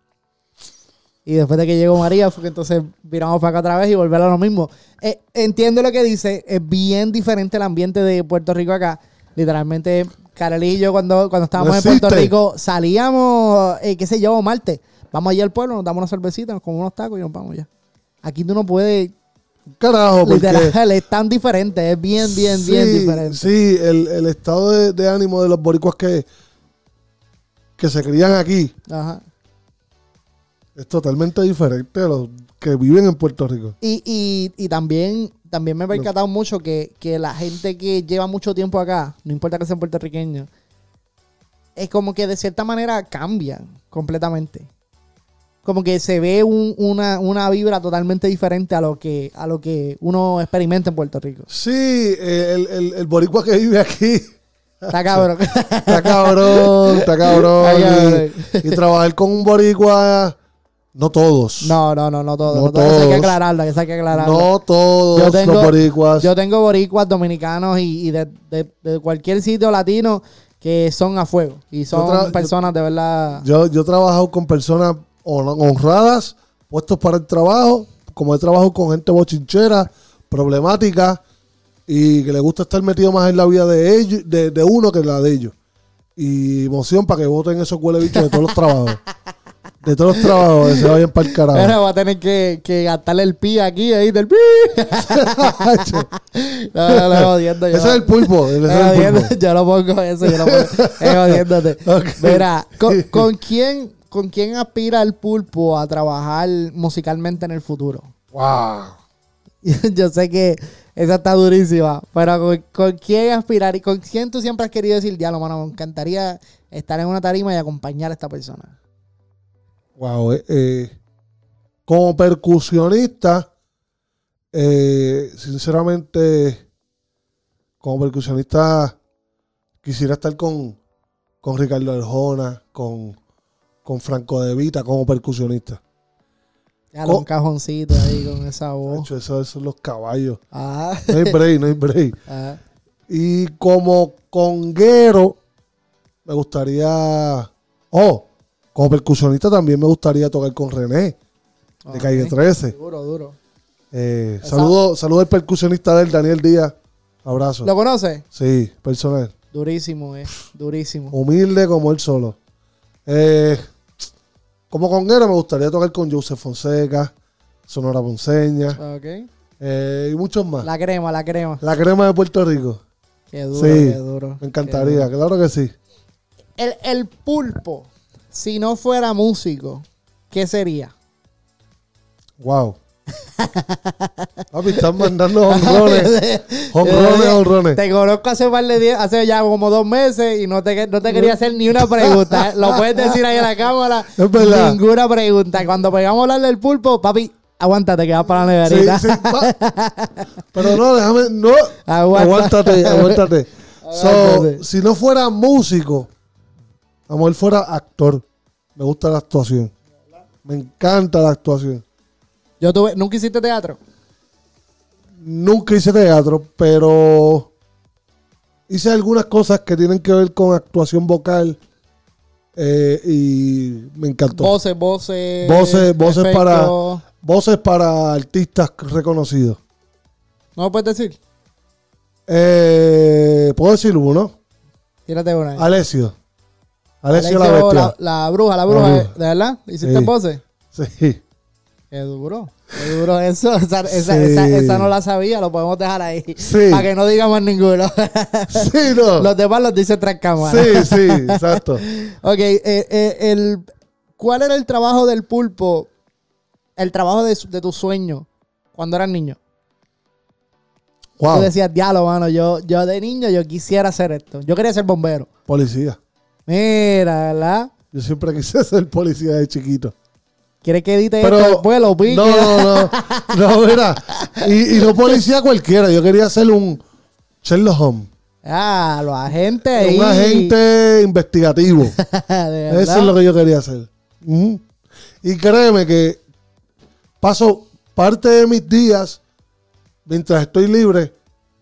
Speaker 2: Y después de que llegó María, fue que entonces viramos para acá otra vez y volver a lo mismo. Eh, entiendo lo que dice. Es bien diferente el ambiente de Puerto Rico acá. Literalmente, Karel y yo cuando, cuando estábamos
Speaker 1: No
Speaker 2: en Puerto
Speaker 1: existe.
Speaker 2: Rico, salíamos, eh, qué sé yo, martes. Vamos allí al pueblo, nos damos una cervecita, nos comemos unos tacos y nos vamos ya. Aquí tú no puedes,
Speaker 1: Carajo, porque...
Speaker 2: literal, es tan diferente. Es bien, bien,
Speaker 1: sí,
Speaker 2: bien diferente.
Speaker 1: Sí, el, el estado de, de ánimo de los boricuas que, que se crían aquí
Speaker 2: Ajá.
Speaker 1: es totalmente diferente a los que viven en Puerto Rico.
Speaker 2: Y, y, y también, también me he percatado mucho que, que la gente que lleva mucho tiempo acá, no importa que sean puertorriqueños, es como que de cierta manera cambian completamente. Como que se ve un- una, una vibra totalmente diferente a lo que a lo que uno experimenta en Puerto Rico.
Speaker 1: Sí, el, el, el boricua que vive aquí
Speaker 2: Está cabrón.
Speaker 1: está cabrón, está cabrón.
Speaker 2: Está cabrón.
Speaker 1: Y, y trabajar con un boricua, no todos.
Speaker 2: No, no, no, no todo.
Speaker 1: No
Speaker 2: No todo. Eso hay que
Speaker 1: todos.
Speaker 2: aclararlo, eso hay que aclararlo.
Speaker 1: No todos
Speaker 2: Yo tengo-
Speaker 1: los boricuas.
Speaker 2: Yo tengo boricuas dominicanos y, y de, de- de cualquier sitio latino que son a fuego. Y son
Speaker 1: Yo tra-
Speaker 2: personas de verdad.
Speaker 1: Yo, yo he trabajado con personas hon- honradas, puestos para el trabajo, como he trabajado con gente bochinchera, problemática, y que le gusta estar metido más en la vida de ellos, de, de uno que en la de ellos. Y emoción para que voten esos huele bichos de todos los trabajos. De todos los trabajos, que se vayan para el carajo.
Speaker 2: Pero va a tener que, que gastarle el pi aquí, ahí del pi. No, no, no, jodiendo. yo-
Speaker 1: Ese es el pulpo. Ese es
Speaker 2: Es
Speaker 1: el
Speaker 2: jodiendo,
Speaker 1: pulpo.
Speaker 2: yo lo pongo eso, yo lo pongo. Es jodiéndote.
Speaker 1: Ok.
Speaker 2: Mira, ¿con, con quién, ¿con quién aspira el pulpo a trabajar musicalmente en el futuro?
Speaker 1: Wow.
Speaker 2: Yo sé que esa está durísima, pero ¿con, con quién aspirar y con quién tú siempre has querido decir, diablo, mano, me encantaría estar en una tarima y acompañar a esta persona?
Speaker 1: Wow. eh, eh, como percusionista, eh, sinceramente, como percusionista, quisiera estar con, con Ricardo Arjona, con, con Franco De Vita como percusionista.
Speaker 2: Ya
Speaker 1: Co-
Speaker 2: un cajoncito ahí con esa voz.
Speaker 1: Hacho, eso, eso son los caballos.
Speaker 2: Ah,
Speaker 1: No hay break, no hay break.
Speaker 2: ah.
Speaker 1: Y como conguero, me gustaría... Oh, como percusionista también me gustaría tocar con René, de Calle
Speaker 2: Ok.
Speaker 1: trece.
Speaker 2: Duro, duro.
Speaker 1: Eh,
Speaker 2: Esa-
Speaker 1: saludo, saludo al percusionista de él, Daniel Díaz. Abrazo.
Speaker 2: ¿Lo conoces?
Speaker 1: Sí, personal.
Speaker 2: Durísimo, eh. Durísimo.
Speaker 1: Humilde como él solo. Eh, como conguero me gustaría tocar con Joseph Fonseca, Sonora Ponceña
Speaker 2: Ok.
Speaker 1: eh, y muchos más. La,
Speaker 2: La crema, la crema.
Speaker 1: crema de Puerto Rico.
Speaker 2: Qué duro,
Speaker 1: Sí,
Speaker 2: qué duro.
Speaker 1: Me
Speaker 2: Qué
Speaker 1: encantaría,
Speaker 2: duro.
Speaker 1: claro que sí.
Speaker 2: El, el pulpo, si no fuera músico, ¿qué sería?
Speaker 1: Wow. Papi, están mandando honrones. Honrones, honrones.
Speaker 2: Te conozco hace par de días, hace ya como dos meses y no te, no te quería hacer ni una pregunta. Lo puedes decir ahí en la cámara.
Speaker 1: Es verdad.
Speaker 2: Ninguna pregunta. Cuando pegamos a hablar del pulpo, papi, aguántate que vas para la
Speaker 1: Sí,
Speaker 2: neverita.
Speaker 1: sí, pa- Pero no, déjame, no.
Speaker 2: Aguanta.
Speaker 1: Aguántate, aguántate. So,
Speaker 2: Aguántate.
Speaker 1: si no fuera músico, a lo mejor fuera actor. Me gusta la actuación. Me encanta la actuación.
Speaker 2: Yo tuve, ¿nunca hiciste teatro?
Speaker 1: Nunca hice teatro, pero hice algunas cosas que tienen que ver con actuación vocal eh, y me encantó.
Speaker 2: Voces, voces.
Speaker 1: Voces, voces
Speaker 2: efectos.
Speaker 1: para voces para artistas reconocidos.
Speaker 2: ¿No lo puedes decir?
Speaker 1: Eh, ¿Puedo decir uno?
Speaker 2: Tírate una. ahí.
Speaker 1: Alessio. Alessio la
Speaker 2: Alexio,
Speaker 1: bestia.
Speaker 2: la, la bruja, la bruja.
Speaker 1: La
Speaker 2: ¿De
Speaker 1: bruja.
Speaker 2: verdad? ¿Hiciste
Speaker 1: Sí.
Speaker 2: voces?
Speaker 1: Sí.
Speaker 2: Qué duro. Qué duro eso. Esa, esa,
Speaker 1: Sí.
Speaker 2: esa, esa no la sabía. Lo podemos dejar ahí.
Speaker 1: Sí.
Speaker 2: Para que no digamos ninguno.
Speaker 1: Sí, no.
Speaker 2: Los demás los dice tras cámara.
Speaker 1: Sí, sí, exacto.
Speaker 2: Ok. eh, eh, el, ¿cuál era el trabajo del pulpo? El trabajo de, su- de tu sueño cuando eras niño.
Speaker 1: Wow.
Speaker 2: Tú decías, diablo, mano. Yo, yo de niño yo quisiera hacer esto. Yo quería ser bombero.
Speaker 1: Policía.
Speaker 2: Mira, ¿verdad?
Speaker 1: Yo siempre quise ser policía de chiquito.
Speaker 2: ¿Quieres que edite
Speaker 1: Pero,
Speaker 2: esto después? Lo pique.
Speaker 1: No, no, no. No, mira. Y, y no policía cualquiera. Yo quería ser un Sherlock Holmes.
Speaker 2: Ah, los agentes ahí.
Speaker 1: Un agente investigativo.
Speaker 2: De
Speaker 1: Eso
Speaker 2: verdad.
Speaker 1: es lo que yo quería hacer. Ujú. Y créeme que paso parte de mis días, mientras estoy libre,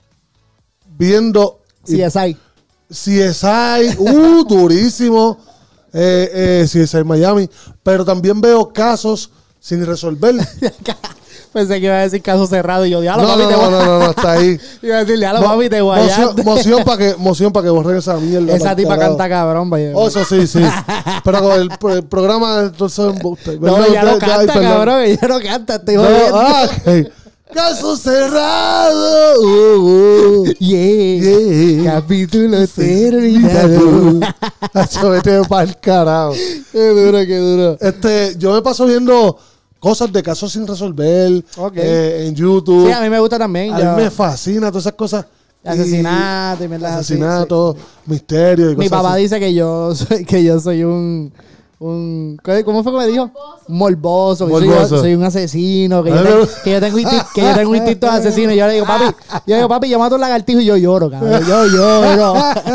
Speaker 1: viendo
Speaker 2: Sí, es ahí.
Speaker 1: C S I, uh, durísimo, eh, eh, C S I Miami, pero también veo casos sin resolver.
Speaker 2: Pensé que iba a decir caso cerrado y yo, diablo,
Speaker 1: No,
Speaker 2: papi,
Speaker 1: no,
Speaker 2: te
Speaker 1: no,
Speaker 2: voy
Speaker 1: no, no, no, está ahí.
Speaker 2: Iba a decir, diablo,
Speaker 1: Mo-
Speaker 2: papi, te
Speaker 1: moción
Speaker 2: guayaste.
Speaker 1: moción para que, moción para que borren esa mierda.
Speaker 2: Esa
Speaker 1: pa'l
Speaker 2: tipa
Speaker 1: carajo.
Speaker 2: canta cabrón, vaya.
Speaker 1: Oh, eso sí, sí. Pero con el, el programa entonces embuste.
Speaker 2: No,
Speaker 1: Perdón,
Speaker 2: ella no
Speaker 1: ya- ya, ay,
Speaker 2: canta,
Speaker 1: perdón.
Speaker 2: cabrón, ella no canta, estoy
Speaker 1: No,
Speaker 2: jodiendo.
Speaker 1: ah, ok. Caso cerrado. Uh, uh.
Speaker 2: Yeah.
Speaker 1: Yeah.
Speaker 2: Capítulo
Speaker 1: Terminado.
Speaker 2: terminado.
Speaker 1: Hacho, vete pa'l carajo.
Speaker 2: Qué duro, qué duro.
Speaker 1: Este, yo me paso viendo cosas de casos sin resolver
Speaker 2: Ok.
Speaker 1: eh, en YouTube.
Speaker 2: Sí, a mí me gusta también.
Speaker 1: a
Speaker 2: yo-
Speaker 1: mí me fascina todas esas cosas.
Speaker 2: Asesinato y mierdas así,
Speaker 1: Asesinatos, misterios y
Speaker 2: Mi
Speaker 1: cosas
Speaker 2: papá
Speaker 1: así.
Speaker 2: dice que yo soy, que yo soy un, un ¿cómo fue que me dijo? Un morboso, que soy-
Speaker 1: Morboso.
Speaker 2: Soy, un asesino, que,
Speaker 1: A
Speaker 2: yo,
Speaker 1: mí
Speaker 2: tengo,
Speaker 1: me-
Speaker 2: que, yo tengo insti- que yo tengo un instinto de asesino. Y yo le digo, papi, yo digo, papi, yo mato un lagartijo y yo lloro, cabrón. Yo lloro.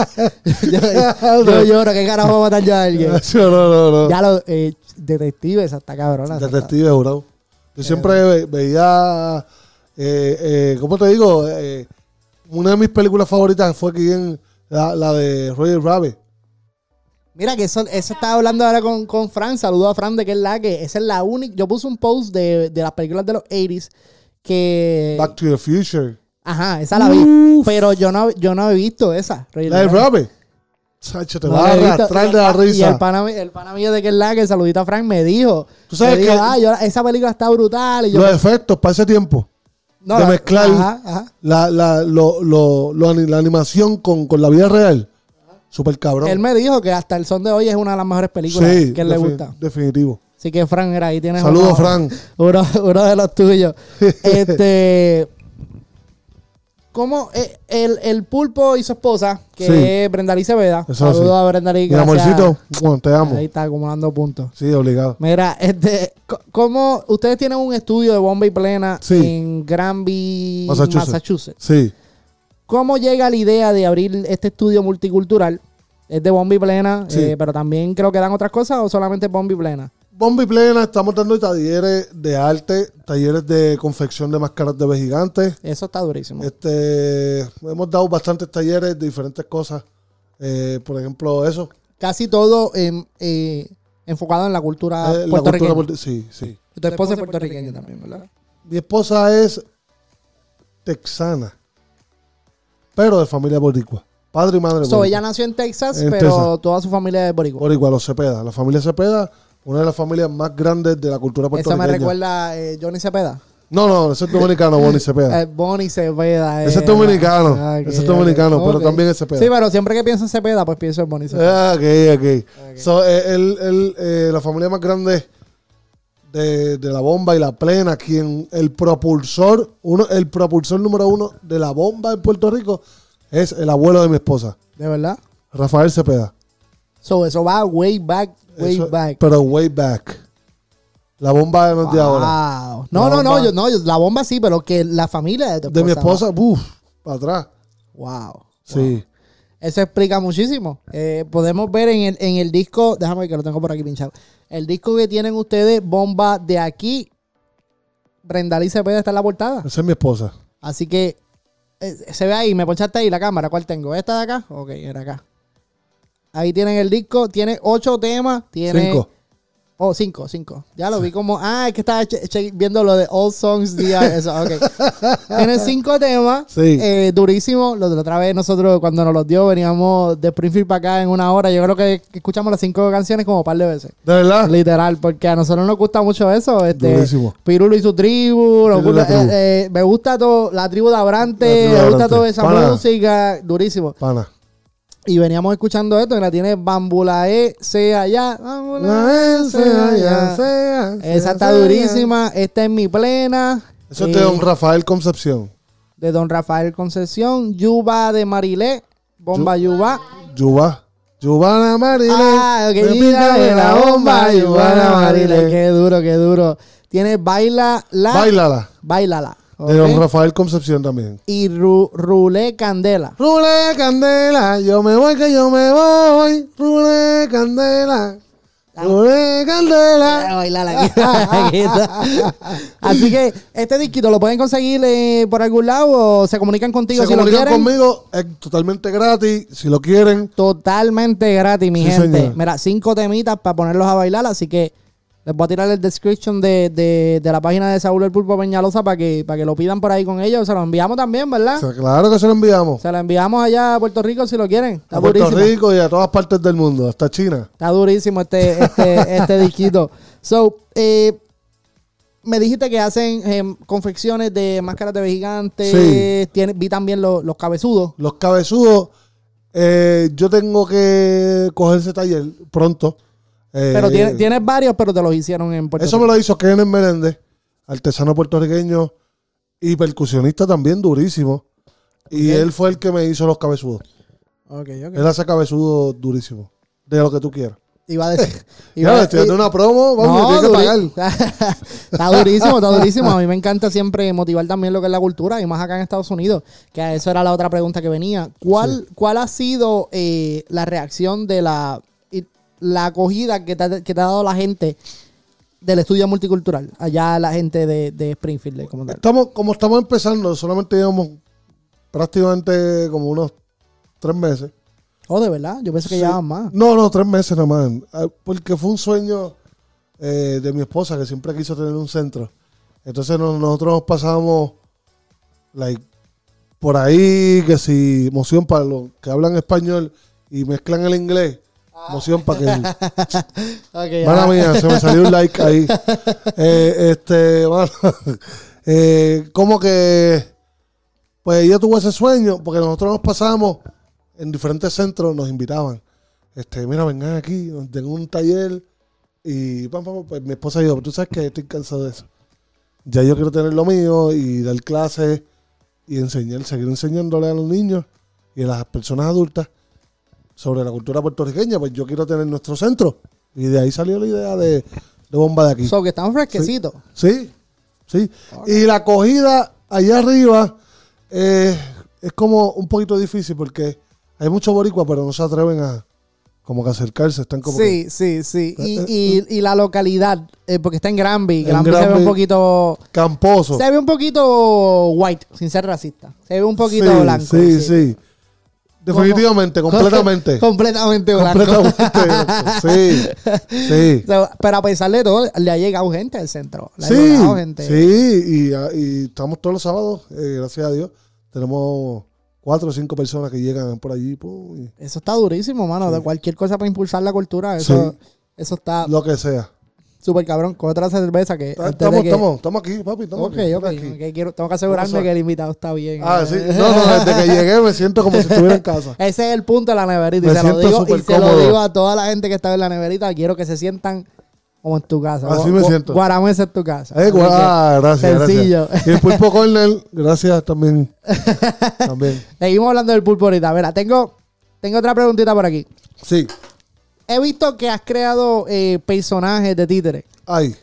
Speaker 2: yo, yo lloro, ¿qué carajo voy a matar yo a alguien?
Speaker 1: No, no, no, no.
Speaker 2: Ya los eh, detectives, hasta cabrona.
Speaker 1: Detective jurado. Yo siempre ve- veía, eh, eh, ¿cómo te digo? Eh, una de mis películas favoritas fue aquí en la, la de Roger Rabbit.
Speaker 2: Mira que eso, eso estaba hablando ahora con, con Fran. Saludo a Fran de que es la que esa es la única. Yo puse un post de, de las películas de los ochenta que.
Speaker 1: Back to the Future.
Speaker 2: Ajá, esa la vi.
Speaker 1: Uf.
Speaker 2: Pero yo no, yo no he visto esa.
Speaker 1: La de Rabbit. Sacho, te
Speaker 2: No
Speaker 1: vas
Speaker 2: la
Speaker 1: a
Speaker 2: he visto.
Speaker 1: arrastrar de la
Speaker 2: Y el
Speaker 1: risa.
Speaker 2: pana, mi- el pana mío de que es la que, saludito a Frank, me dijo.
Speaker 1: Tú sabes
Speaker 2: me dijo,
Speaker 1: que-
Speaker 2: ah, yo, esa película está brutal. Y yo,
Speaker 1: Los efectos para ese tiempo.
Speaker 2: no,
Speaker 1: de
Speaker 2: la-
Speaker 1: mezclar
Speaker 2: Ajá, ajá.
Speaker 1: la, la, lo, lo, lo ani- la animación con, con la vida real. Súper cabrón.
Speaker 2: Él me dijo que hasta el son de hoy es una de las mejores películas
Speaker 1: sí,
Speaker 2: que él le
Speaker 1: defi-
Speaker 2: gusta.
Speaker 1: definitivo.
Speaker 2: Así que, Frank, era ahí tienes
Speaker 1: Saludos,
Speaker 2: uno,
Speaker 1: Frank.
Speaker 2: Uno, uno de los tuyos. este. ¿Cómo eh, el, el pulpo y su esposa, que
Speaker 1: Sí.
Speaker 2: es Brenda Lee Cepeda?
Speaker 1: Eso
Speaker 2: Saludos
Speaker 1: sí.
Speaker 2: a Brenda Lee.
Speaker 1: Mi
Speaker 2: gracias.
Speaker 1: amorcito, bueno, te amo.
Speaker 2: Ahí está acumulando puntos.
Speaker 1: Sí, obligado.
Speaker 2: Mira, este, co- ¿cómo ustedes tienen un estudio de bomba y plena
Speaker 1: Sí.
Speaker 2: en Granby,
Speaker 1: Massachusetts.
Speaker 2: Massachusetts?
Speaker 1: Sí.
Speaker 2: ¿Cómo llega la idea de abrir este estudio multicultural? Es de bomba y plena,
Speaker 1: Sí.
Speaker 2: eh, pero también creo que dan otras cosas o solamente bomba y plena.
Speaker 1: Bomba y plena, estamos dando talleres de arte, talleres de confección de máscaras de bebés gigantes.
Speaker 2: Eso está durísimo.
Speaker 1: Este, hemos dado bastantes talleres de diferentes cosas. Eh, por ejemplo, eso.
Speaker 2: Casi todo em, eh, enfocado en la cultura
Speaker 1: Eh, la
Speaker 2: puertorriqueña.
Speaker 1: cultura puerto- sí, sí.
Speaker 2: Tu esposa es puertorriqueña también, ¿verdad?
Speaker 1: Mi esposa es texana, pero de familia boricua. Padre y madre
Speaker 2: So,
Speaker 1: boricua.
Speaker 2: ella nació en Texas,
Speaker 1: En
Speaker 2: pero
Speaker 1: Texas.
Speaker 2: toda su familia es boricua.
Speaker 1: Boricua, los Cepeda. La familia Cepeda, una de las familias más grandes de la cultura
Speaker 2: Eso
Speaker 1: puertorriqueña.
Speaker 2: me recuerda a eh, Johnny Cepeda.
Speaker 1: No, no, ese es dominicano, Bonnie Cepeda.
Speaker 2: Eh, Bonnie Cepeda.
Speaker 1: Ese
Speaker 2: eh,
Speaker 1: es dominicano.
Speaker 2: ah, ok,
Speaker 1: ese es dominicano,
Speaker 2: ok,
Speaker 1: pero
Speaker 2: ok.
Speaker 1: también es Cepeda.
Speaker 2: Sí, pero siempre que pienso en Cepeda, pues pienso en Bonnie Cepeda.
Speaker 1: Ah, ok, ok. So, eh, él- él, eh, la familia más grande de, de la bomba y la plena, quien el propulsor, uno, el propulsor número uno de la bomba en Puerto Rico es el abuelo de mi esposa,
Speaker 2: ¿De verdad?
Speaker 1: Rafael Cepeda.
Speaker 2: So, eso va way back, way
Speaker 1: Eso-
Speaker 2: back.
Speaker 1: Pero way back. La bomba no es de ahora.
Speaker 2: Wow. No,
Speaker 1: La
Speaker 2: no, no,
Speaker 1: bomba-
Speaker 2: yo, no, yo- la bomba sí, pero que la familia de tu esposa.
Speaker 1: De mi esposa, uff, para atrás.
Speaker 2: Wow.
Speaker 1: Sí.
Speaker 2: Eso explica muchísimo. Eh, podemos ver en el, en el disco, déjame ver que lo tengo por aquí pinchado. El disco que tienen ustedes, Bomba de aquí, Brenda Lee Cepeda está en la portada.
Speaker 1: Esa es mi esposa.
Speaker 2: Así que eh, se ve ahí, me ponchaste ahí la cámara. ¿Cuál tengo? ¿Esta de acá? Ok, era acá. Ahí tienen el disco, tiene ocho temas, tiene...
Speaker 1: Cinco.
Speaker 2: Oh, cinco, cinco. Ya lo vi como... Ah, es que estaba che- che- viendo lo de All Songs D R. Eso, ok. Tiene cinco temas.
Speaker 1: Sí.
Speaker 2: Eh, durísimo. Lo de la otra vez nosotros cuando nos los dio veníamos de Springfield para acá en una hora. Yo creo que escuchamos las cinco canciones como un par de veces.
Speaker 1: ¿De verdad?
Speaker 2: Literal, porque a nosotros nos gusta mucho eso. Este,
Speaker 1: Durísimo.
Speaker 2: Pirulo y su tribu. nos
Speaker 1: Pirulo y
Speaker 2: gusta-
Speaker 1: la tribu.
Speaker 2: eh, eh, me gusta todo, la tribu de Abrante.
Speaker 1: La tribu de
Speaker 2: Me gusta
Speaker 1: Abrante.
Speaker 2: toda esa
Speaker 1: Pana.
Speaker 2: música. Durísimo.
Speaker 1: Pana.
Speaker 2: Y veníamos escuchando esto. Y la tiene Bambulae, sea allá. Bambulae,
Speaker 1: La
Speaker 2: sea
Speaker 1: sea,
Speaker 2: allá.
Speaker 1: sea, sea,
Speaker 2: Esa está
Speaker 1: sea.
Speaker 2: durísima. Esta es mi plena.
Speaker 1: Eso
Speaker 2: Eh,
Speaker 1: es de don Rafael Concepción.
Speaker 2: de Don Rafael Concesión. Yuba de Marilé. Bomba Yuba.
Speaker 1: Yuba. Giovanna Marile.
Speaker 2: Ah, ok,
Speaker 1: me
Speaker 2: mira
Speaker 1: pica
Speaker 2: de la bomba,
Speaker 1: Giovanna
Speaker 2: Giovanna Marile.
Speaker 1: Marile.
Speaker 2: Qué duro, qué duro. Tiene Baila la.
Speaker 1: Bailala.
Speaker 2: Bailala.
Speaker 1: De don Rafael Concepción también.
Speaker 2: Y Ru, Rulé Candela.
Speaker 1: Rule Candela, yo me voy que yo me voy. Rule Candela. Rule Candela.
Speaker 2: Bailala. Aquí está. Así que este disquito lo pueden conseguir eh, por algún lado o se comunican contigo
Speaker 1: Se
Speaker 2: si lo
Speaker 1: comunican
Speaker 2: quieren.
Speaker 1: conmigo, es totalmente gratis, si lo quieren.
Speaker 2: Totalmente gratis, mi
Speaker 1: Sí,
Speaker 2: gente.
Speaker 1: señor.
Speaker 2: Mira, cinco temitas para ponerlos a bailar, así que les voy a tirar el description de, de, de la página de Saúl el Pulpo Peñalosa para que, para que lo pidan por ahí con ellos. Se lo enviamos también, ¿verdad?
Speaker 1: O sea, claro que se lo enviamos.
Speaker 2: Se lo enviamos allá a Puerto Rico si lo quieren. Está
Speaker 1: A Puerto
Speaker 2: durísimo.
Speaker 1: Rico y a todas partes del mundo, hasta China.
Speaker 2: Está durísimo este, este, este disquito. So, eh, me dijiste que hacen eh, confecciones de máscaras de gigantes.
Speaker 1: Sí.
Speaker 2: Tiene, vi también lo- los cabezudos.
Speaker 1: Los cabezudos, eh, yo tengo que coger ese taller pronto. Eh,
Speaker 2: Pero tiene- tienes varios, pero te los hicieron en Puerto
Speaker 1: Eso
Speaker 2: Rico.
Speaker 1: me lo hizo Kenneth Meléndez, artesano puertorriqueño y percusionista también durísimo. Y
Speaker 2: Ok.
Speaker 1: él fue el que me hizo los cabezudos.
Speaker 2: Ok, ok.
Speaker 1: Él hace cabezudos durísimos. De lo que tú quieras.
Speaker 2: Iba a decir.
Speaker 1: Ya,
Speaker 2: iba-
Speaker 1: estoy dando una promo, vamos,
Speaker 2: No,
Speaker 1: me tiene que
Speaker 2: duri-
Speaker 1: pagar.
Speaker 2: Está durísimo, está durísimo. A mí me encanta siempre motivar también lo que es la cultura y más acá en Estados Unidos, que a eso era la otra pregunta que venía. ¿Cuál, ¿cuál ha sido eh, la reacción de la, y la acogida que te, ha- que te ha dado la gente del estudio multicultural? Allá la gente de, de Springfield, de- como tal.
Speaker 1: Estamos, como estamos empezando, solamente llevamos prácticamente como unos tres meses.
Speaker 2: Oh, de verdad, yo pensé que
Speaker 1: Sí.
Speaker 2: llevaban más.
Speaker 1: No, no, tres meses nada más. Ah, Porque fue un sueño eh, de mi esposa que siempre quiso tener un centro. Entonces no- nosotros nos pasábamos like, por ahí, que si moción para los que hablan español y mezclan el inglés, moción para que...
Speaker 2: Ok,
Speaker 1: Mala
Speaker 2: ah.
Speaker 1: mía, se me salió un like ahí. Eh, este, mano, eh, como que, pues ella tuvo ese sueño, porque nosotros nos pasábamos en diferentes centros, nos invitaban. Este, mira, vengan aquí, tengo un taller y pam, pam, pues mi esposa dijo, tú sabes que estoy cansado de eso. Ya yo quiero tener lo mío y dar clases y enseñar, seguir enseñándole a los niños y a las personas adultas sobre la cultura puertorriqueña, pues yo quiero tener nuestro centro. Y de ahí salió la idea de, de Bomba de Aquí.
Speaker 2: So, que están fresquecitos.
Speaker 1: Sí, sí. Y la acogida allá arriba eh, es como un poquito difícil porque hay muchos boricuas, pero no se atreven a como que acercarse. Están como
Speaker 2: Sí, sí, sí. Y,
Speaker 1: Eh,
Speaker 2: y, y la localidad, eh, porque está en Granby.
Speaker 1: En
Speaker 2: Granby se ve
Speaker 1: Granby.
Speaker 2: un poquito...
Speaker 1: que camposos.
Speaker 2: Se ve un poquito white, sin ser racista. Se ve un poquito
Speaker 1: sí,
Speaker 2: blanco.
Speaker 1: Sí, sí. Definitivamente, completamente.
Speaker 2: Completamente blanco.
Speaker 1: completamente. Sí, sí.
Speaker 2: So, pero a pesar de todo, le ha llegado gente al centro. Le ha
Speaker 1: Sí,
Speaker 2: llegado gente.
Speaker 1: sí, y, y estamos todos los sábados, eh, gracias a Dios. Tenemos cuatro o cinco personas que llegan por allí. pum, y
Speaker 2: Eso está durísimo, mano.
Speaker 1: Sí.
Speaker 2: De cualquier cosa para impulsar la cultura. Eso,
Speaker 1: Sí.
Speaker 2: eso está
Speaker 1: lo que sea.
Speaker 2: súper cabrón. Con otra cerveza que... antes
Speaker 1: Estamos,
Speaker 2: de que...
Speaker 1: estamos, estamos aquí, papi. Estamos
Speaker 2: Ok,
Speaker 1: aquí,
Speaker 2: ok.
Speaker 1: estamos aquí.
Speaker 2: ok, quiero- tengo que asegurarme
Speaker 1: Vamos a-
Speaker 2: que el invitado está bien.
Speaker 1: Ah, sí. No, no, desde que llegué me siento como si estuviera en casa.
Speaker 2: Ese es el punto de la neverita.
Speaker 1: Me
Speaker 2: Y se, lo
Speaker 1: siento
Speaker 2: digo, y
Speaker 1: súper
Speaker 2: se lo
Speaker 1: cómodo.
Speaker 2: digo a toda la gente que está en la neverita. Quiero que se sientan como en tu casa.
Speaker 1: Así
Speaker 2: Gu-
Speaker 1: me
Speaker 2: gu-
Speaker 1: siento.
Speaker 2: Guaramés es tu casa.
Speaker 1: Eh,
Speaker 2: Así que,
Speaker 1: ah, gracias,
Speaker 2: sencillo.
Speaker 1: gracias. Y el Pulpo Cornell, gracias también. También.
Speaker 2: Seguimos hablando del pulpo ahorita. Mira, tengo, tengo otra preguntita por aquí.
Speaker 1: Sí.
Speaker 2: He visto que has creado eh, personajes de títeres.
Speaker 1: Ay.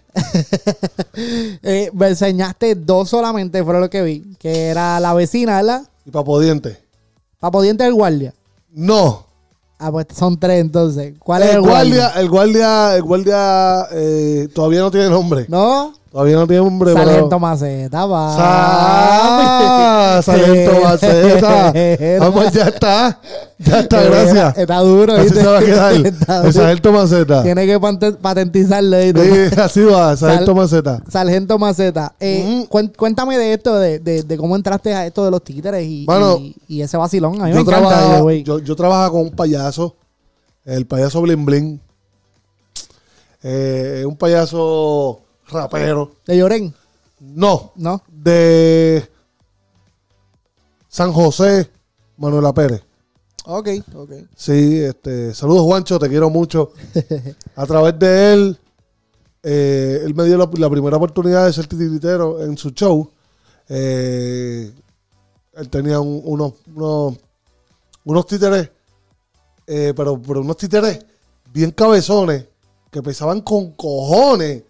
Speaker 2: Eh, me enseñaste dos solamente, fue lo que vi. Que era la vecina, ¿verdad?
Speaker 1: Y Papodiente.
Speaker 2: Papo Diente del guardia.
Speaker 1: No.
Speaker 2: Ah, pues son tres entonces. ¿Cuál es
Speaker 1: El
Speaker 2: el
Speaker 1: guardia,
Speaker 2: guardia?
Speaker 1: el guardia, el guardia eh, todavía no tiene nombre.
Speaker 2: ¿No?
Speaker 1: Todavía no tiene nombre. pero-
Speaker 2: Sargento Maceta, va.
Speaker 1: Sa- Sargento Maceta. Vamos, ya está. Ya está, gracias.
Speaker 2: Está duro,
Speaker 1: Así
Speaker 2: ¿viste?
Speaker 1: se va a quedar.
Speaker 2: Está
Speaker 1: El
Speaker 2: duro.
Speaker 1: Sargento Maceta.
Speaker 2: Tiene que pante- patentizarlo, ¿viste?
Speaker 1: Sí, así va, Sargento
Speaker 2: Sal-
Speaker 1: Maceta.
Speaker 2: Sargento Maceta. Eh,
Speaker 1: Ujú.
Speaker 2: cuen- cuéntame de esto, de, de, de cómo entraste a esto de los títeres y,
Speaker 1: Mano,
Speaker 2: y, y ese vacilón. A mí me
Speaker 1: Yo
Speaker 2: encanta,
Speaker 1: trabajaba,
Speaker 2: güey.
Speaker 1: yo, yo trabajaba con un payaso, el payaso Blin Blin. Eh, un payaso rapero.
Speaker 2: ¿De Llorén?
Speaker 1: No,
Speaker 2: ¿No?
Speaker 1: de San José, Manuela Pérez.
Speaker 2: Ok, ok.
Speaker 1: Sí, este, saludos Juancho, te quiero mucho. A través de él, eh, él me dio la, la primera oportunidad de ser titiritero en su show. Eh, él tenía un- unos, unos, unos títeres eh, pero, pero unos títeres bien cabezones, que pesaban con cojones.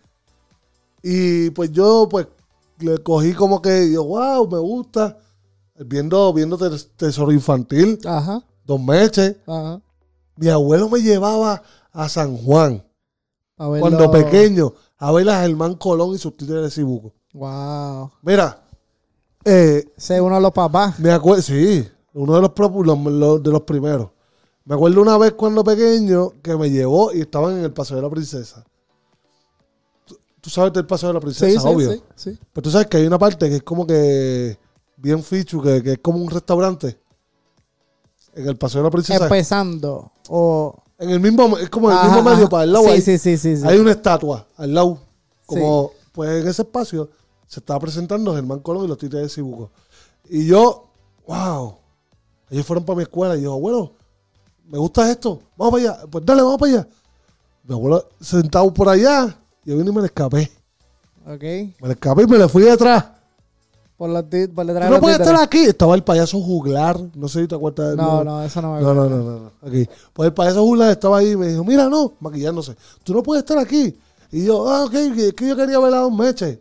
Speaker 1: Y pues yo, pues, le cogí como que, yo, wow, me gusta. Viendo, viendo tes- Tesoro Infantil,
Speaker 2: Ajá.
Speaker 1: Don Meche.
Speaker 2: Ajá.
Speaker 1: Mi abuelo me llevaba a San Juan,
Speaker 2: A verlo.
Speaker 1: cuando pequeño, a ver a Germán Colón y sus títeres de Cibuco.
Speaker 2: Wow.
Speaker 1: Mira, eh,
Speaker 2: Ese es uno de los papás.
Speaker 1: me acuerdo, sí, uno de los, pro- los- los- de los primeros. Me acuerdo una vez cuando pequeño que me llevó y estaban en el Paseo de la Princesa. Tú, tú sabes del Paseo de la Princesa,
Speaker 2: Sí, sí,
Speaker 1: obvio.
Speaker 2: sí, sí.
Speaker 1: Pero tú sabes que hay una parte que es como que bien feature, que, que es como un restaurante. En el Paseo de la Princesa.
Speaker 2: Empezando. O...
Speaker 1: En el mismo, es como en el
Speaker 2: Ajá,
Speaker 1: mismo medio
Speaker 2: ajá.
Speaker 1: para el lado
Speaker 2: Sí,
Speaker 1: ahí.
Speaker 2: sí, sí, sí, sí.
Speaker 1: Hay una estatua al lado. Como, pues en ese espacio se estaba presentando Germán Colón y los títeres de Cibuco. Y yo, wow. Ellos fueron para mi escuela y yo, abuelo, ¿me gusta esto? Vamos para allá. Pues dale, vamos para allá. Mi abuelo sentado por allá. Yo vine y me le escapé.
Speaker 2: Ok.
Speaker 1: Me le escapé y me le fui detrás.
Speaker 2: Por, los ti- por detrás
Speaker 1: Tú
Speaker 2: de
Speaker 1: no
Speaker 2: los
Speaker 1: puedes
Speaker 2: títeres.
Speaker 1: estar aquí. Estaba el payaso juglar. No sé si te acuerdas de
Speaker 2: No, no, eso no me
Speaker 1: No,
Speaker 2: acuerdo.
Speaker 1: no, no, no, no. Aquí. Pues el payaso juglar estaba ahí y me dijo, mira, no, maquillándose. Tú no puedes estar aquí. Y yo, ah, ok, que- es que yo quería ver a Don Meche.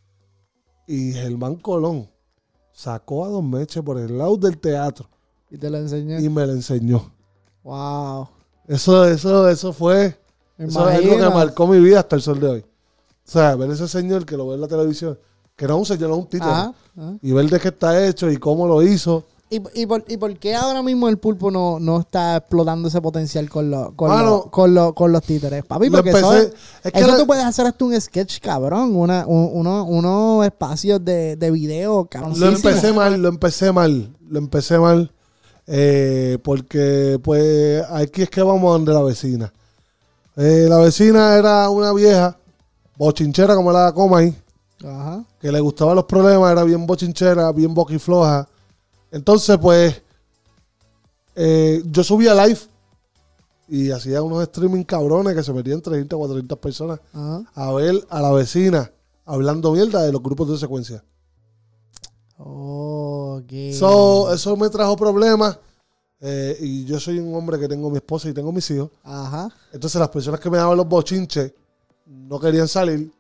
Speaker 1: Y Germán Colón sacó a Don Meche por el lado del teatro
Speaker 2: Y te lo enseñé.
Speaker 1: y me lo enseñó.
Speaker 2: Wow.
Speaker 1: Eso, eso, eso fue,
Speaker 2: Me
Speaker 1: eso es algo que
Speaker 2: imagino.
Speaker 1: marcó mi vida hasta el sol de hoy. O sea, ver ese señor que lo ve en la televisión, que no es un señor, no es un títere.
Speaker 2: Ajá. ajá.
Speaker 1: Y ver de qué está hecho y cómo lo hizo.
Speaker 2: ¿Y, y, por, ¿Y por qué ahora mismo el pulpo no, no está explotando ese potencial con, los con,
Speaker 1: Mano,
Speaker 2: los con, los con los títeres? Papi,
Speaker 1: lo
Speaker 2: porque eso,
Speaker 1: empecé-
Speaker 2: es-
Speaker 1: es que
Speaker 2: eso
Speaker 1: la-
Speaker 2: tú puedes hacer hasta un sketch, cabrón. Una, un- uno, unos espacios de, de video, cabrón.
Speaker 1: Lo empecé mal, lo empecé mal, lo empecé mal. eh, porque, pues, aquí es que vamos donde la vecina. Eh, la vecina era una vieja, bochinchera como la coma ahí,
Speaker 2: Ajá.
Speaker 1: que le gustaban los problemas, era bien bochinchera, bien boquifloja. Entonces, pues, eh, yo subía live y hacía unos streaming cabrones que se metían trescientas, cuatrocientas personas
Speaker 2: Ajá.
Speaker 1: a ver a la vecina hablando mierda de los grupos de secuencia.
Speaker 2: Ok.
Speaker 1: So, eso me trajo problemas. eh, y yo soy un hombre que tengo mi esposa y tengo mis hijos.
Speaker 2: Ajá.
Speaker 1: Entonces, las personas que me daban los bochinches no querían salir.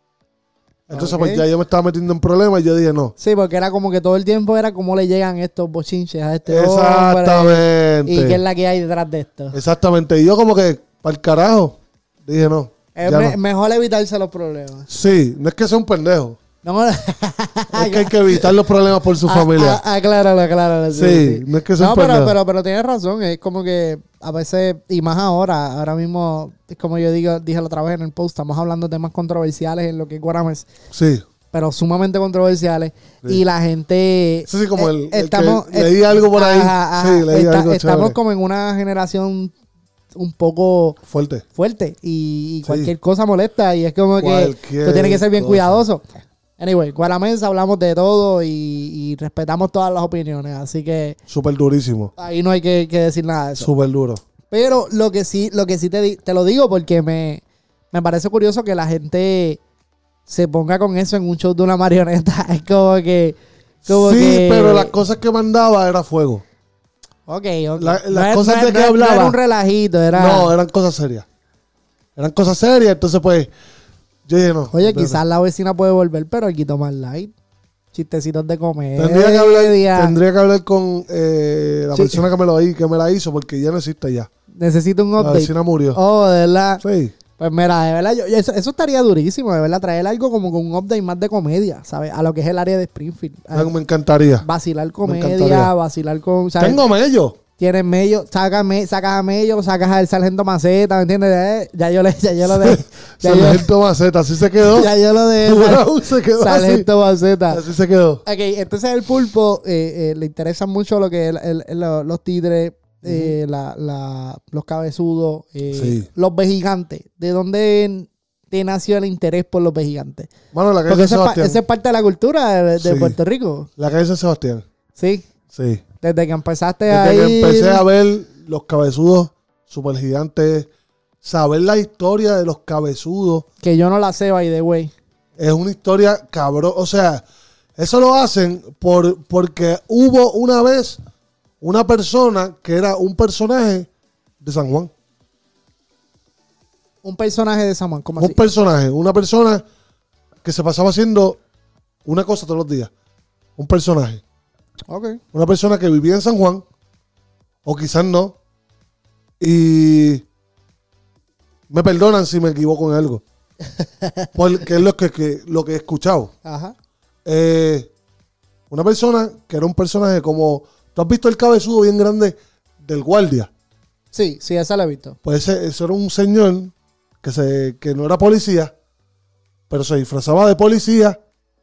Speaker 1: Entonces,
Speaker 2: Ok.
Speaker 1: pues ya yo me estaba metiendo en problemas y yo dije no.
Speaker 2: Sí, porque era como que todo el tiempo era cómo le llegan estos bochinches a este hombre.
Speaker 1: Exactamente.
Speaker 2: Y qué es la que hay detrás de esto.
Speaker 1: Exactamente. Y yo, como que, para el carajo, dije no.
Speaker 2: Es
Speaker 1: ya
Speaker 2: me-
Speaker 1: no.
Speaker 2: mejor evitarse los problemas.
Speaker 1: Sí, no es que sea un pendejo.
Speaker 2: No,
Speaker 1: Es que hay que evitar los problemas por su
Speaker 2: Ah,
Speaker 1: familia.
Speaker 2: ah, acláralo, acláralo. Sí,
Speaker 1: Sí,
Speaker 2: sí.
Speaker 1: no es que sea
Speaker 2: No,
Speaker 1: un
Speaker 2: pero,
Speaker 1: pendejo.
Speaker 2: pero, pero tienes razón. Es como que a veces, y más ahora, ahora mismo, es como yo digo, dije la otra vez en el post, estamos hablando de temas controversiales en lo que es Guarames,
Speaker 1: Sí.
Speaker 2: pero sumamente controversiales.
Speaker 1: Sí.
Speaker 2: Y la gente.
Speaker 1: Sí, sí, como
Speaker 2: eh,
Speaker 1: el- el
Speaker 2: estamos,
Speaker 1: que leí algo por ahí. Sí, leí
Speaker 2: Está-
Speaker 1: algo
Speaker 2: Estamos
Speaker 1: chévere.
Speaker 2: como en una generación un poco
Speaker 1: Fuerte.
Speaker 2: fuerte y, y
Speaker 1: Sí.
Speaker 2: cualquier cosa molesta y es como que
Speaker 1: Cualquier
Speaker 2: tú tienes que ser bien
Speaker 1: cosa.
Speaker 2: cuidadoso. Anyway, Guaramens hablamos de todo y, y respetamos todas las opiniones, así que
Speaker 1: Súper durísimo.
Speaker 2: ahí no hay que, que decir nada de eso.
Speaker 1: Súper duro.
Speaker 2: Pero lo que sí, lo que sí te, di- te lo digo porque me, me parece curioso que la gente se ponga con eso en un show de una marioneta. Es como que... Como
Speaker 1: sí,
Speaker 2: que-
Speaker 1: pero las cosas que mandaba era fuego.
Speaker 2: Ok, ok.
Speaker 1: La- las
Speaker 2: No es-
Speaker 1: cosas
Speaker 2: no
Speaker 1: de
Speaker 2: es-
Speaker 1: que
Speaker 2: no es- no
Speaker 1: hablaba-
Speaker 2: era un relajito, era...
Speaker 1: No, eran cosas serias. Eran cosas serias, entonces pues yo dije no.
Speaker 2: Oye,
Speaker 1: olvídate.
Speaker 2: quizás la vecina puede volver, pero hay que tomar light. Chistecitos de comedia.
Speaker 1: Tendría que hablar, tendría que hablar con eh, la
Speaker 2: Sí.
Speaker 1: persona que me lo que me la hizo porque ya no existe ya.
Speaker 2: Necesito un
Speaker 1: La
Speaker 2: update.
Speaker 1: vecina murió.
Speaker 2: Oh, de verdad.
Speaker 1: Sí.
Speaker 2: Pues mira, de verdad, yo- yo- eso, eso estaría durísimo, de verdad, traer algo como con un update más de comedia, ¿sabes? A lo que es el área de Springfield.
Speaker 1: Ah, me encantaría.
Speaker 2: Vacilar
Speaker 1: encantaría.
Speaker 2: comedia, vacilar con... ¿sabes?
Speaker 1: Tengo mello.
Speaker 2: Tienes medio, sacas, me, sacas a medio, sacas al sargento Maceta, ¿me entiendes? Eh, ya yo le, ya yo lo de... ya, yo,
Speaker 1: Sargento Maceta, así se quedó.
Speaker 2: ya yo lo de...
Speaker 1: Wow, se quedó así.
Speaker 2: sargento Maceta.
Speaker 1: Así se quedó.
Speaker 2: Ok, entonces el pulpo eh, eh, le interesa mucho lo que es el- el- lo- los títeres, eh, la, la- los cabezudos, eh,
Speaker 1: Sí.
Speaker 2: los vejigantes. ¿De dónde te nació el interés por los vejigantes?
Speaker 1: Mano, la calle
Speaker 2: Porque
Speaker 1: San
Speaker 2: eso es, pa-
Speaker 1: Sebastián.
Speaker 2: eso es parte de la cultura de, de
Speaker 1: Sí.
Speaker 2: Puerto Rico.
Speaker 1: La calle San Sebastián.
Speaker 2: Sí,
Speaker 1: Sí.
Speaker 2: desde que empezaste
Speaker 1: Desde
Speaker 2: a
Speaker 1: que
Speaker 2: ir...
Speaker 1: empecé a ver los cabezudos super gigantes, saber la historia de los cabezudos,
Speaker 2: Que yo no la sé, by the way.
Speaker 1: es una historia cabrón. O sea, eso lo hacen por, porque hubo una vez una persona que era un personaje de San Juan.
Speaker 2: Un personaje de San Juan, ¿cómo
Speaker 1: Un
Speaker 2: así?
Speaker 1: personaje, una persona que se pasaba haciendo una cosa todos los días. Un personaje.
Speaker 2: Ok.
Speaker 1: Una persona que vivía en San Juan, o quizás no, y me perdonan si me equivoco en algo, porque es lo que, que- lo que he escuchado.
Speaker 2: Ajá.
Speaker 1: Eh, una persona que era un personaje como, ¿tú has visto el cabezudo bien grande del guardia?
Speaker 2: Sí, sí, esa la he visto.
Speaker 1: Pues ese, ese era un señor que, se, que no era policía, pero se disfrazaba de policía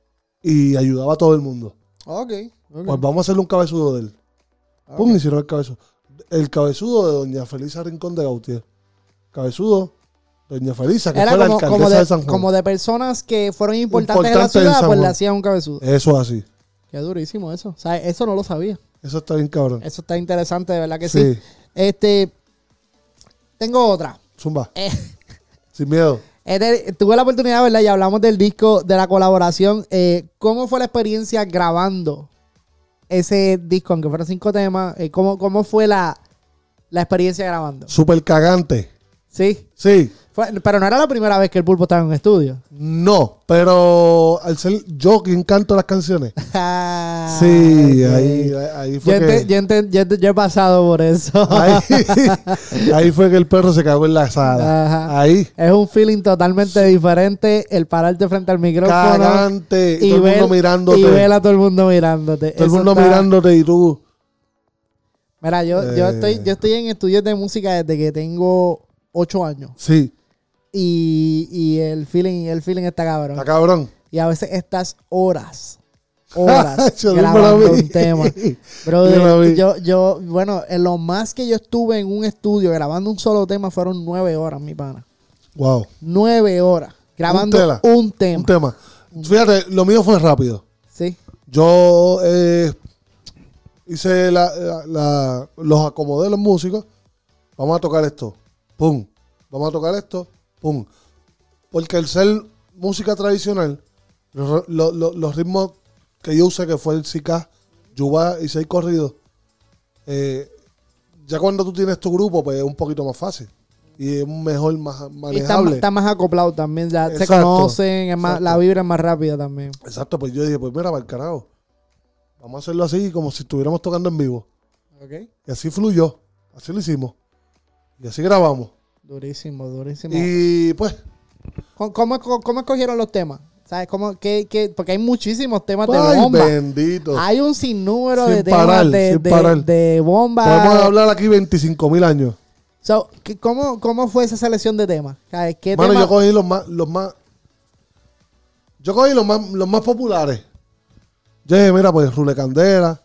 Speaker 1: y ayudaba a todo el mundo.
Speaker 2: Ok. ok.
Speaker 1: Pues vamos a hacerle un cabezudo de él.
Speaker 2: Ok.
Speaker 1: Pum, hicieron el cabezudo. El cabezudo de doña Felisa Rincón de Gautier. Cabezudo de doña Felisa, que
Speaker 2: Era
Speaker 1: fue la
Speaker 2: como,
Speaker 1: alcaldesa
Speaker 2: como,
Speaker 1: de,
Speaker 2: de,
Speaker 1: San Juan.
Speaker 2: como de personas que fueron importantes,
Speaker 1: Importantes
Speaker 2: en
Speaker 1: en
Speaker 2: la ciudad,
Speaker 1: San
Speaker 2: pues le
Speaker 1: Juan.
Speaker 2: hacían un cabezudo.
Speaker 1: Eso es así.
Speaker 2: Qué durísimo eso. O sea, eso no lo sabía.
Speaker 1: Eso está bien cabrón.
Speaker 2: Eso está interesante, de verdad que sí.
Speaker 1: Sí.
Speaker 2: Este, tengo otra.
Speaker 1: Zumba.
Speaker 2: Eh,
Speaker 1: Sin miedo.
Speaker 2: este, tuve la oportunidad, ¿verdad? Y hablamos del disco, de la colaboración. Eh, ¿Cómo fue la experiencia grabando ese disco, aunque fueron cinco temas? Eh, ¿cómo, ¿Cómo fue la, la experiencia grabando?
Speaker 1: Súper cagante.
Speaker 2: Sí.
Speaker 1: Sí.
Speaker 2: Fue- pero no era la primera vez que el Pulpo estaba en un estudio.
Speaker 1: No, pero al ser yo quien canto las canciones.
Speaker 2: Ah,
Speaker 1: Sí,
Speaker 2: ok.
Speaker 1: ahí, ahí
Speaker 2: Yo,
Speaker 1: fue
Speaker 2: ente-
Speaker 1: que...
Speaker 2: yo, ente- yo ente- yo he pasado por eso.
Speaker 1: Ahí, ahí fue que el perro se cagó en la sala.
Speaker 2: Ajá.
Speaker 1: Ahí.
Speaker 2: Es un feeling totalmente diferente el pararte frente al micrófono
Speaker 1: Cagante. Y, todo el
Speaker 2: ver,
Speaker 1: mundo mirándote.
Speaker 2: y ver a todo el mundo mirándote.
Speaker 1: todo el
Speaker 2: Eso
Speaker 1: mundo
Speaker 2: está-
Speaker 1: mirándote y tú...
Speaker 2: Mira, yo, yo,
Speaker 1: Eh.
Speaker 2: estoy, yo estoy en estudios de música desde que tengo ocho años.
Speaker 1: Sí,
Speaker 2: Y, y el feeling, el feeling está cabrón.
Speaker 1: está cabrón.
Speaker 2: Y a veces estás horas, horas
Speaker 1: Yo dímelo a
Speaker 2: grabando
Speaker 1: mí.
Speaker 2: un tema.
Speaker 1: Dímelo a
Speaker 2: Brother,
Speaker 1: mí.
Speaker 2: yo, yo, bueno, en lo más que yo estuve en un estudio grabando un solo tema fueron nueve horas, mi pana.
Speaker 1: Wow.
Speaker 2: Nueve horas. Grabando
Speaker 1: tela.
Speaker 2: un tema.
Speaker 1: Un tema. Fíjate, lo mío fue rápido.
Speaker 2: Sí.
Speaker 1: Yo eh, hice la, la- la- los acomodé los músicos. Vamos a tocar esto. Pum. Vamos a tocar esto. Pum. Porque el ser música tradicional, lo- lo- lo- los ritmos que yo usé, que fue el Zika, Yuba y seis corridos, eh, ya cuando tú tienes tu grupo, pues es un poquito más fácil. Y es mejor, más
Speaker 2: Y está,
Speaker 1: manejable.
Speaker 2: está más acoplado también. Ya se
Speaker 1: Exacto,
Speaker 2: conocen, es más, la
Speaker 1: exacto.
Speaker 2: vibra es más rápida también.
Speaker 1: Exacto, pues yo dije, pues mira, para el carajo. Vamos a hacerlo así, como si estuviéramos tocando en vivo.
Speaker 2: Ok.
Speaker 1: Y así fluyó. Así lo hicimos. Y así grabamos.
Speaker 2: Durísimo, durísimo.
Speaker 1: Y pues,
Speaker 2: ¿Cómo, cómo, cómo escogieron los temas? ¿Sabes? ¿Cómo, qué, qué? Porque hay muchísimos temas de
Speaker 1: ay,
Speaker 2: bomba.
Speaker 1: bendito.
Speaker 2: Hay un sinnúmero
Speaker 1: Sin
Speaker 2: de temas
Speaker 1: parar,
Speaker 2: de,
Speaker 1: sin
Speaker 2: de,
Speaker 1: parar.
Speaker 2: de bomba.
Speaker 1: Podemos hablar aquí veinticinco mil años.
Speaker 2: So, ¿qué- cómo, ¿Cómo fue esa selección de temas? ¿Sabes? ¿Qué
Speaker 1: Mano,
Speaker 2: tema?
Speaker 1: yo cogí los más, los más. Yo cogí los más, los más populares. Yo dije, mira, pues Rule Candela,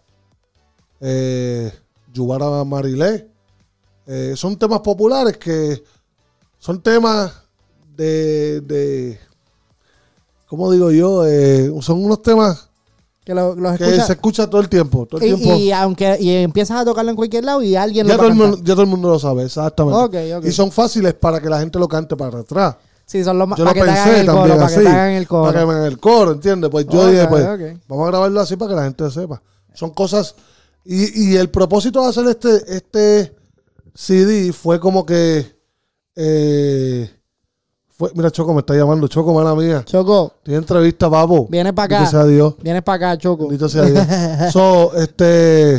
Speaker 1: eh, Yubara Marilé. eh, son temas populares que son temas de, de ¿cómo digo yo? Eh, son unos temas
Speaker 2: Que lo- los
Speaker 1: que
Speaker 2: escucha-
Speaker 1: se escucha todo el tiempo. Todo el
Speaker 2: y,
Speaker 1: tiempo.
Speaker 2: y aunque y empiezas a tocarlo en cualquier lado y alguien
Speaker 1: ya,
Speaker 2: lo
Speaker 1: todo
Speaker 2: va
Speaker 1: el
Speaker 2: a
Speaker 1: mundo,
Speaker 2: cantar.
Speaker 1: ya todo el mundo lo sabe, exactamente.
Speaker 2: Ok, ok.
Speaker 1: Y son fáciles para que la gente lo cante para atrás.
Speaker 2: Sí, son los más
Speaker 1: Yo
Speaker 2: para
Speaker 1: lo
Speaker 2: que te hagan
Speaker 1: pensé
Speaker 2: el coro,
Speaker 1: también
Speaker 2: para que
Speaker 1: así.
Speaker 2: te hagan el coro.
Speaker 1: Para que me hagan el coro, ¿entiendes? Pues yo
Speaker 2: Ok,
Speaker 1: dije, pues,
Speaker 2: ok.
Speaker 1: vamos a grabarlo así para que la gente sepa. Son cosas. Y, y el propósito de hacer este, este C D fue como que. eh, fue, mira, Choco me está llamando. Choco, mala mía.
Speaker 2: Choco,
Speaker 1: Tiene entrevista, papo.
Speaker 2: vienes para
Speaker 1: Bendito sea
Speaker 2: acá.
Speaker 1: Dios.
Speaker 2: Vienes para acá, Choco.
Speaker 1: Bendito sea Dios. So, este.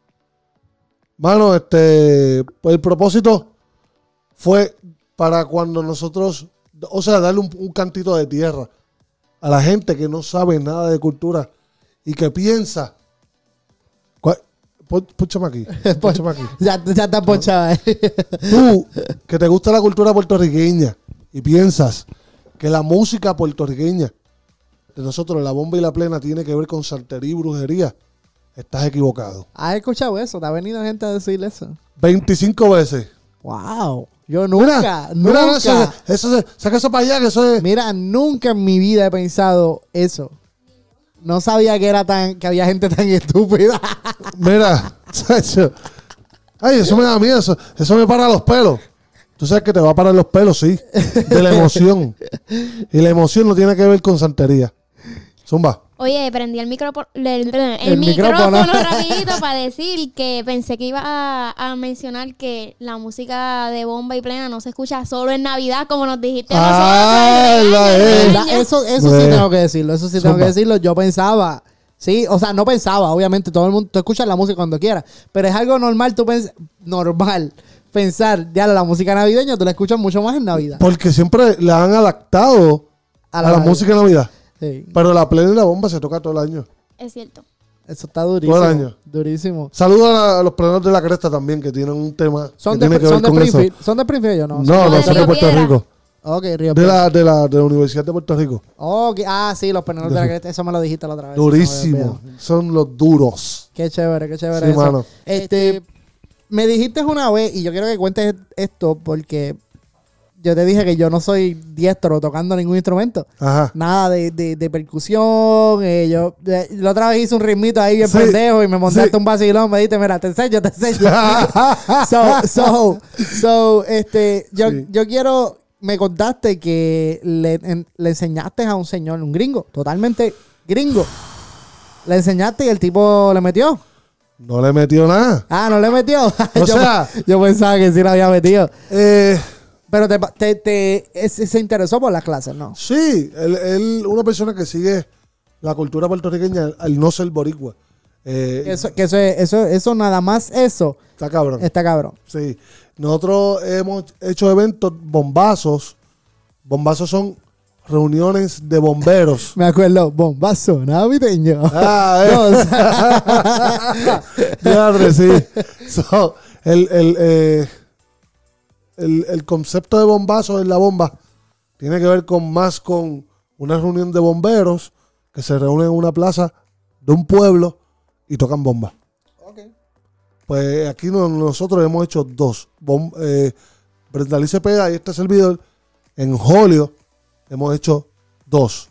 Speaker 1: Mano, este. Pues el propósito fue para cuando nosotros. O sea, darle un, un cantito de tierra a la gente que no sabe nada de cultura y que piensa. ¿Cuál? Pó- Púchame aquí. Púchame aquí.
Speaker 2: Ya, ya está ponchada. eh.
Speaker 1: Tú, que te gusta la cultura puertorriqueña y piensas que la música puertorriqueña de nosotros, la bomba y la plena, tiene que ver con santería y brujería, estás equivocado.
Speaker 2: ¿Has escuchado eso? ¿Te ha venido gente a decir eso?
Speaker 1: veinticinco veces.
Speaker 2: Wow. Yo nunca,
Speaker 1: Mira,
Speaker 2: nunca.
Speaker 1: mira, eso, eso, se- saca eso para allá, que eso es.
Speaker 2: Mira, nunca en mi vida he pensado eso. No sabía que era tan, que había gente tan estúpida.
Speaker 1: Mira, chacho. Ay, eso me da miedo, eso, eso me para los pelos. Tú sabes que te va a parar los pelos, sí. De la emoción. Y la emoción no tiene que ver con santería. Zumba.
Speaker 3: Oye, prendí el micrófono, el, el,
Speaker 2: El
Speaker 3: micrófono,
Speaker 2: micrófono.
Speaker 3: rapidito para decir que pensé que iba a, a mencionar que la música de bomba y plena no se escucha solo en Navidad, como nos dijiste
Speaker 1: Ah,
Speaker 3: nosotros.
Speaker 1: la
Speaker 3: el
Speaker 1: es.
Speaker 3: año, el
Speaker 2: ¿Verdad?
Speaker 3: año.
Speaker 2: Eso, eso sí
Speaker 1: Pues,
Speaker 2: tengo que decirlo, eso sí tengo
Speaker 1: zumba.
Speaker 2: que decirlo. Yo pensaba, sí, o sea, no pensaba, obviamente, todo el mundo, tú escuchas la música cuando quieras, pero es algo normal, tú pens normal pensar, ya la música navideña, tú la escuchas mucho más en Navidad.
Speaker 1: Porque siempre la han adaptado a la,
Speaker 2: Navidad.
Speaker 1: música de Navidad.
Speaker 2: Sí,
Speaker 1: Pero la plena y la bomba se toca todo el año.
Speaker 3: Es cierto.
Speaker 2: eso está durísimo.
Speaker 1: Todo el año.
Speaker 2: Durísimo.
Speaker 1: Saludos a, a los plenos de la cresta también, que tienen un tema
Speaker 2: ¿Son
Speaker 1: que
Speaker 2: de,
Speaker 1: tiene que
Speaker 2: son
Speaker 1: ver
Speaker 2: de
Speaker 1: con eso.
Speaker 2: Springfield? ¿Son de Springfield yo? No,
Speaker 1: No,
Speaker 3: No,
Speaker 1: no,
Speaker 3: de
Speaker 1: son de
Speaker 3: Río
Speaker 1: Puerto
Speaker 3: Piedra.
Speaker 1: Rico.
Speaker 2: Ok, Río
Speaker 1: De
Speaker 2: Piedra.
Speaker 1: la, de, la, de la Universidad de Puerto Rico.
Speaker 2: Ok, ah, sí, los penales de la cresta, eso me lo dijiste la otra vez.
Speaker 1: Durísimo.
Speaker 2: Eso me había olvidado.
Speaker 1: Son los duros.
Speaker 2: Qué chévere, qué chévere
Speaker 1: Sí,
Speaker 2: eso.
Speaker 1: mano.
Speaker 2: Este, me dijiste una vez, y yo quiero que cuentes esto porque yo te dije que yo no soy diestro tocando ningún instrumento.
Speaker 1: Ajá.
Speaker 2: Nada de, de, de percusión. Eh, yo eh, la otra vez hice un ritmito ahí bien
Speaker 1: Sí,
Speaker 2: pendejo y me montaste
Speaker 1: sí.
Speaker 2: un vacilón. Me dijiste, mira, te enseño, te enseño. so, so, so, este, yo,
Speaker 1: Sí.
Speaker 2: yo quiero... Me contaste que le, en- le enseñaste a un señor, un gringo, totalmente gringo. Le enseñaste y el tipo le metió.
Speaker 1: No le metió nada.
Speaker 2: Ah, ¿no le metió?
Speaker 1: O
Speaker 2: yo,
Speaker 1: sea-
Speaker 2: yo pensaba que sí le había metido.
Speaker 1: Eh,
Speaker 2: Pero te, te, te- es- se interesó por las clases, ¿no?
Speaker 1: sí, él, él, una persona que sigue la cultura puertorriqueña al no ser boricua. Eh,
Speaker 2: Eso, que eso, es- eso, eso nada más eso
Speaker 1: está cabrón.
Speaker 2: está cabrón.
Speaker 1: Sí. Nosotros hemos hecho eventos bombazos. Bombazos son reuniones de bomberos.
Speaker 2: Me acuerdo, bombazo navideño.
Speaker 1: Ah,
Speaker 2: No,
Speaker 1: eh.
Speaker 2: o sea,
Speaker 1: Diadre, sí. So, el, el, eh, el, el concepto de bombazo en la bomba tiene que ver con más con una reunión de bomberos que se reúnen en una plaza de un pueblo y tocan bombas. Pues aquí no- nosotros hemos hecho dos. Bom, eh, Brenda Lee Cepeda y este servidor en Julio hemos hecho dos.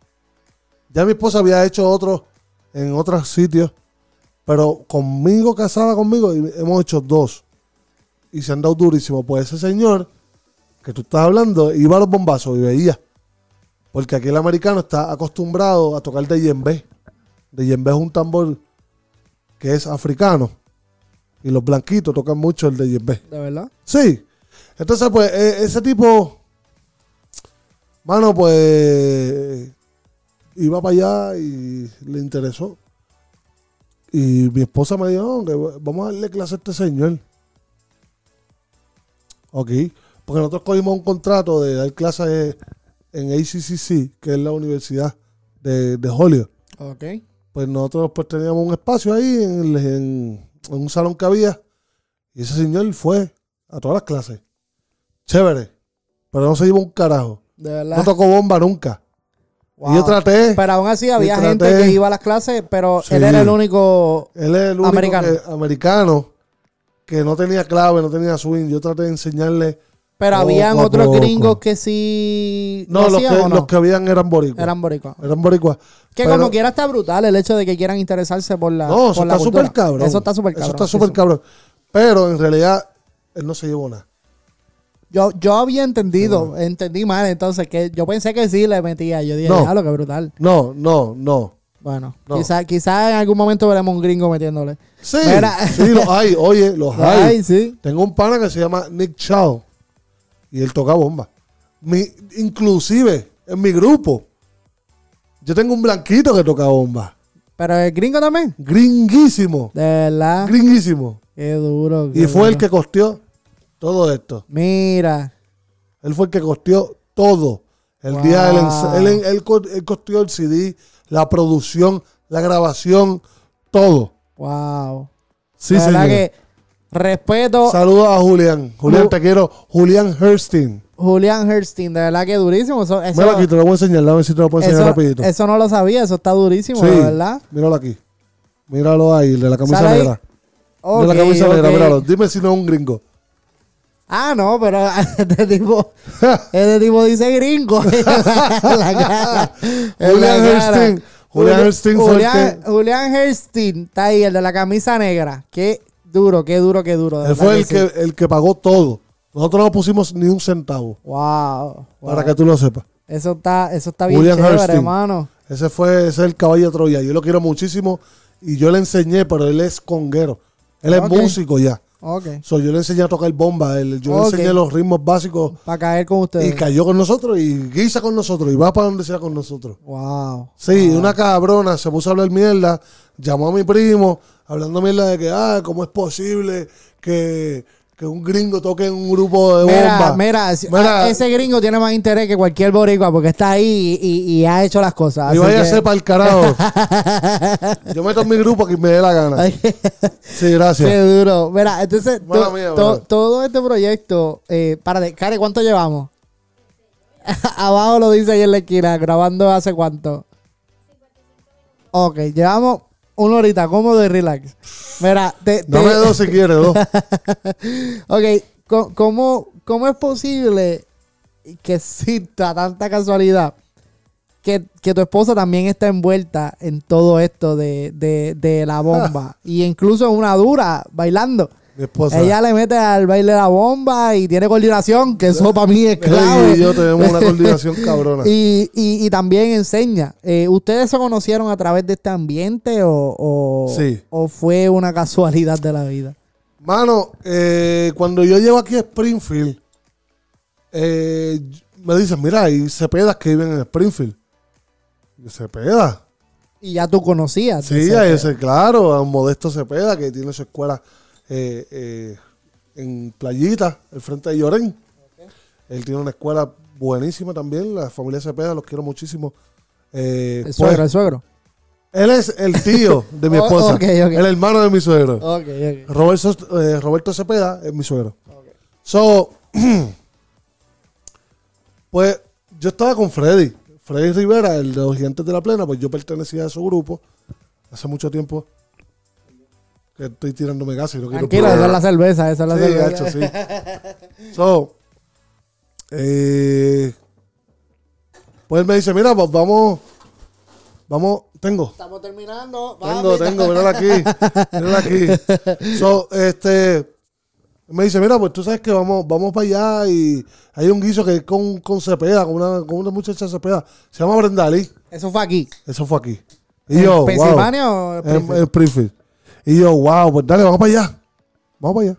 Speaker 1: Ya mi esposa había hecho otros en otros sitios, pero conmigo, casada conmigo, y hemos hecho dos. Y se han dado durísimo. Pues ese señor que tú estás hablando iba a los bombazos y veía. Porque aquí el americano está acostumbrado a tocar de yembe. De yembe es un tambor que es africano. Y los blanquitos tocan mucho el de yembe.
Speaker 2: ¿de verdad?
Speaker 1: Sí. Entonces, pues, eh, ese tipo, mano, pues, iba para allá y le interesó. Y mi esposa me dijo, "No, que vamos a darle clase a este señor." Ok. Porque nosotros cogimos un contrato de dar clases en A C C C, que es la universidad de, de Hollywood.
Speaker 2: Ok.
Speaker 1: Pues nosotros pues teníamos un espacio ahí en, el- en- en un salón que había. Y ese señor fue a todas las clases. Chévere. Pero no se llevó un carajo.
Speaker 2: De verdad.
Speaker 1: No tocó bomba nunca.
Speaker 2: Wow.
Speaker 1: Y yo traté.
Speaker 2: Pero aún así había
Speaker 1: traté-
Speaker 2: gente que iba a las clases, pero
Speaker 1: Sí.
Speaker 2: él era el único.
Speaker 1: Él es el único
Speaker 2: Americano.
Speaker 1: que- americano que no tenía clave, no tenía swing. Yo traté de enseñarle.
Speaker 2: Pero
Speaker 1: Poco
Speaker 2: habían
Speaker 1: a
Speaker 2: otros
Speaker 1: poco.
Speaker 2: gringos que sí.
Speaker 1: No,
Speaker 2: lo
Speaker 1: los,
Speaker 2: hacían,
Speaker 1: que,
Speaker 2: ¿o no?
Speaker 1: los que habían eran boricuas.
Speaker 2: Eran boricuas.
Speaker 1: Eran boricuas.
Speaker 2: Que
Speaker 1: Pero-
Speaker 2: como quiera está brutal el hecho de que quieran interesarse por la.
Speaker 1: No, eso
Speaker 2: por la
Speaker 1: está
Speaker 2: cultura.
Speaker 1: súper cabrón.
Speaker 2: Eso está súper cabrón.
Speaker 1: Eso está
Speaker 2: sí,
Speaker 1: súper
Speaker 2: sí.
Speaker 1: cabrón. Pero en realidad, él no se llevó nada.
Speaker 2: Yo, yo había entendido, entendí mal entonces, que yo pensé que sí le metía. Yo dije,
Speaker 1: No.
Speaker 2: ya lo que brutal.
Speaker 1: No, no, no.
Speaker 2: Bueno,
Speaker 1: No.
Speaker 2: quizá, quizá en algún momento veremos un gringo metiéndole.
Speaker 1: Sí,
Speaker 2: Mira.
Speaker 1: sí, los hay. Oye, los hay.
Speaker 2: Ay, sí.
Speaker 1: Tengo un pana que se llama Nick Chow y él toca bomba. Mi, inclusive en mi grupo, yo tengo un blanquito que toca bomba.
Speaker 2: Pero el gringo también.
Speaker 1: Gringuísimo.
Speaker 2: De verdad.
Speaker 1: Gringuísimo.
Speaker 2: Qué duro. qué
Speaker 1: Y fue el
Speaker 2: duro.
Speaker 1: que costeó todo esto.
Speaker 2: Mira.
Speaker 1: Él fue el que costeó todo. El
Speaker 2: Wow.
Speaker 1: día, él, él, él, co- él costeó el C D, la producción, la grabación, todo.
Speaker 2: Wow.
Speaker 1: Sí,
Speaker 2: de verdad
Speaker 1: señor.
Speaker 2: que respeto
Speaker 1: Saludos a Julián. Julián,
Speaker 2: Ju-
Speaker 1: te quiero. Julián Herstein.
Speaker 2: Julián Herstein. De verdad que durísimo. Eso, eso,
Speaker 1: Mira aquí, te lo voy a enseñar. A ver si te lo puedo enseñar
Speaker 2: eso,
Speaker 1: rapidito.
Speaker 2: eso no lo sabía. Eso está durísimo,
Speaker 1: Sí,
Speaker 2: de verdad.
Speaker 1: míralo aquí. Míralo ahí, el de la camisa
Speaker 2: ¿Sale ahí?
Speaker 1: negra.
Speaker 2: Ok,
Speaker 1: de la camisa negra,
Speaker 2: ok.
Speaker 1: míralo. Dime si no es un gringo.
Speaker 2: Ah, no, pero este tipo, este tipo dice gringo. En la cara, en la
Speaker 1: Julián
Speaker 2: cara.
Speaker 1: Herstein. Julián Herstein fue el
Speaker 2: Julián,
Speaker 1: que-
Speaker 2: Julián Herstein está ahí, el de la camisa negra. Qué duro, qué duro, qué duro. de
Speaker 1: Él
Speaker 2: verdad
Speaker 1: fue el
Speaker 2: sí.
Speaker 1: que, el que pagó todo. Nosotros no pusimos ni un centavo.
Speaker 2: Wow, wow.
Speaker 1: Para que tú lo sepas.
Speaker 2: Eso está, eso está bien
Speaker 1: Julián
Speaker 2: chévere,
Speaker 1: Herstein.
Speaker 2: hermano.
Speaker 1: Ese fue ese es el caballo de Troya. Yo lo quiero muchísimo y yo le enseñé, pero él es conguero. Él es
Speaker 2: Okay.
Speaker 1: músico ya.
Speaker 2: Ok.
Speaker 1: So, yo le enseñé a tocar bomba. Él, yo
Speaker 2: Ok.
Speaker 1: le enseñé los ritmos básicos
Speaker 2: Para caer con ustedes.
Speaker 1: y cayó con nosotros y guisa con nosotros y va para donde sea con nosotros.
Speaker 2: Wow.
Speaker 1: Sí,
Speaker 2: Wow.
Speaker 1: una cabrona se puso a hablar mierda, llamó a mi primo hablando mierda de que, ah, ¿cómo es posible que, que un gringo toque en un grupo de
Speaker 2: Mira,
Speaker 1: bomba?
Speaker 2: mira, si-
Speaker 1: Mira.
Speaker 2: ese gringo tiene más interés que cualquier boricua porque está ahí y, y- y ha hecho las cosas.
Speaker 1: Y
Speaker 2: así
Speaker 1: vaya a
Speaker 2: que-
Speaker 1: ser para el carajo. Yo meto en mi grupo que me dé la gana.
Speaker 2: Ay,
Speaker 1: Sí, gracias.
Speaker 2: qué duro. Mira, entonces,
Speaker 1: Mala
Speaker 2: to-
Speaker 1: mía,
Speaker 2: to-
Speaker 1: bro.
Speaker 2: todo este proyecto, eh, párate, Cari, ¿cuánto llevamos? Abajo lo dice ahí en la esquina, grabando hace cuánto. Ok, llevamos una horita cómodo y relax. Mira, te, te-
Speaker 1: Dame dos si quieres, dos.
Speaker 2: ok, co- ¿cómo, ¿cómo es posible que exista tanta casualidad que, que tu esposa también está envuelta en todo esto de, de, de la bomba? Y incluso es una dura bailando.
Speaker 1: Mi esposa.
Speaker 2: Ella le mete al baile la bomba y tiene coordinación, que eso para mí es
Speaker 1: Ella
Speaker 2: clave.
Speaker 1: y yo tenemos una coordinación cabrona.
Speaker 2: Y, y, y también enseña. Eh, ¿Ustedes se conocieron a través de este ambiente o, o,
Speaker 1: Sí.
Speaker 2: o fue una casualidad de la vida?
Speaker 1: Mano, eh, cuando yo llego aquí a Springfield, eh, me dicen, mira, hay cepedas que viven en Springfield. Y yo, ¿Cepeda?
Speaker 2: Y ya tú conocías. de
Speaker 1: Sí,
Speaker 2: ese-
Speaker 1: a ese, claro, a un Modesto Cepeda que tiene su escuela eh, eh, en Playita, el frente de Llorén. Él tiene una escuela buenísima también, la familia Cepeda, los quiero muchísimo. Eh,
Speaker 2: El
Speaker 1: pues,
Speaker 2: suegro, el suegro.
Speaker 1: él es el tío de mi
Speaker 2: Oh,
Speaker 1: esposa,
Speaker 2: ok, ok.
Speaker 1: el hermano de mi suegro.
Speaker 2: Ok, ok.
Speaker 1: Roberto, eh, Roberto Cepeda es mi suegro. So, pues yo estaba con Freddy. Freddy Rivera, el de los Gigantes de la Plena, pues yo pertenecía a su grupo hace mucho tiempo. Que estoy tirándome gas y no quiero...
Speaker 2: Tranquilo, esa es la cerveza, esa es la
Speaker 1: Sí,
Speaker 2: cerveza.
Speaker 1: gacho, sí. So, eh, pues él me dice, mira, pues vamos, vamos, tengo.
Speaker 2: Estamos terminando.
Speaker 1: Tengo, tengo, mírala aquí. Mírala aquí. So, este. Me dice, mira, pues tú sabes que vamos, vamos para allá y hay un guiso que es con, con Cepeda, con una, con una muchacha Cepeda. Se llama Brenda Lee.
Speaker 2: Eso fue aquí.
Speaker 1: Eso fue aquí. Y
Speaker 2: ¿En
Speaker 1: yo, wow.
Speaker 2: Pensilvania o en
Speaker 1: En,
Speaker 2: Springfield?
Speaker 1: en Springfield. Y yo, wow, pues dale, vamos para allá. Vamos para allá.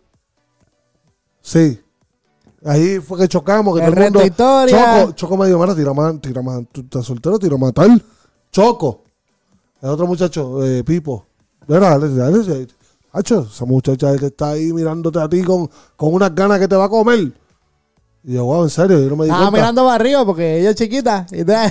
Speaker 1: Sí. Ahí fue que chocamos, que
Speaker 2: El
Speaker 1: todo el mundo...
Speaker 2: resto historia.
Speaker 1: Choco, Choco me dijo, mira, tira más, tira más. Tú estás soltero, tira más tal. Choco. El otro muchacho, eh, Pipo. Mira, dale, dale, dale. Hacho, esa muchacha que está ahí mirándote a ti con, con unas ganas que te va a comer. Y yo, wow, en serio, yo no me di
Speaker 2: Estaba
Speaker 1: cuenta.
Speaker 2: mirando para arriba porque ella es chiquita. Y te-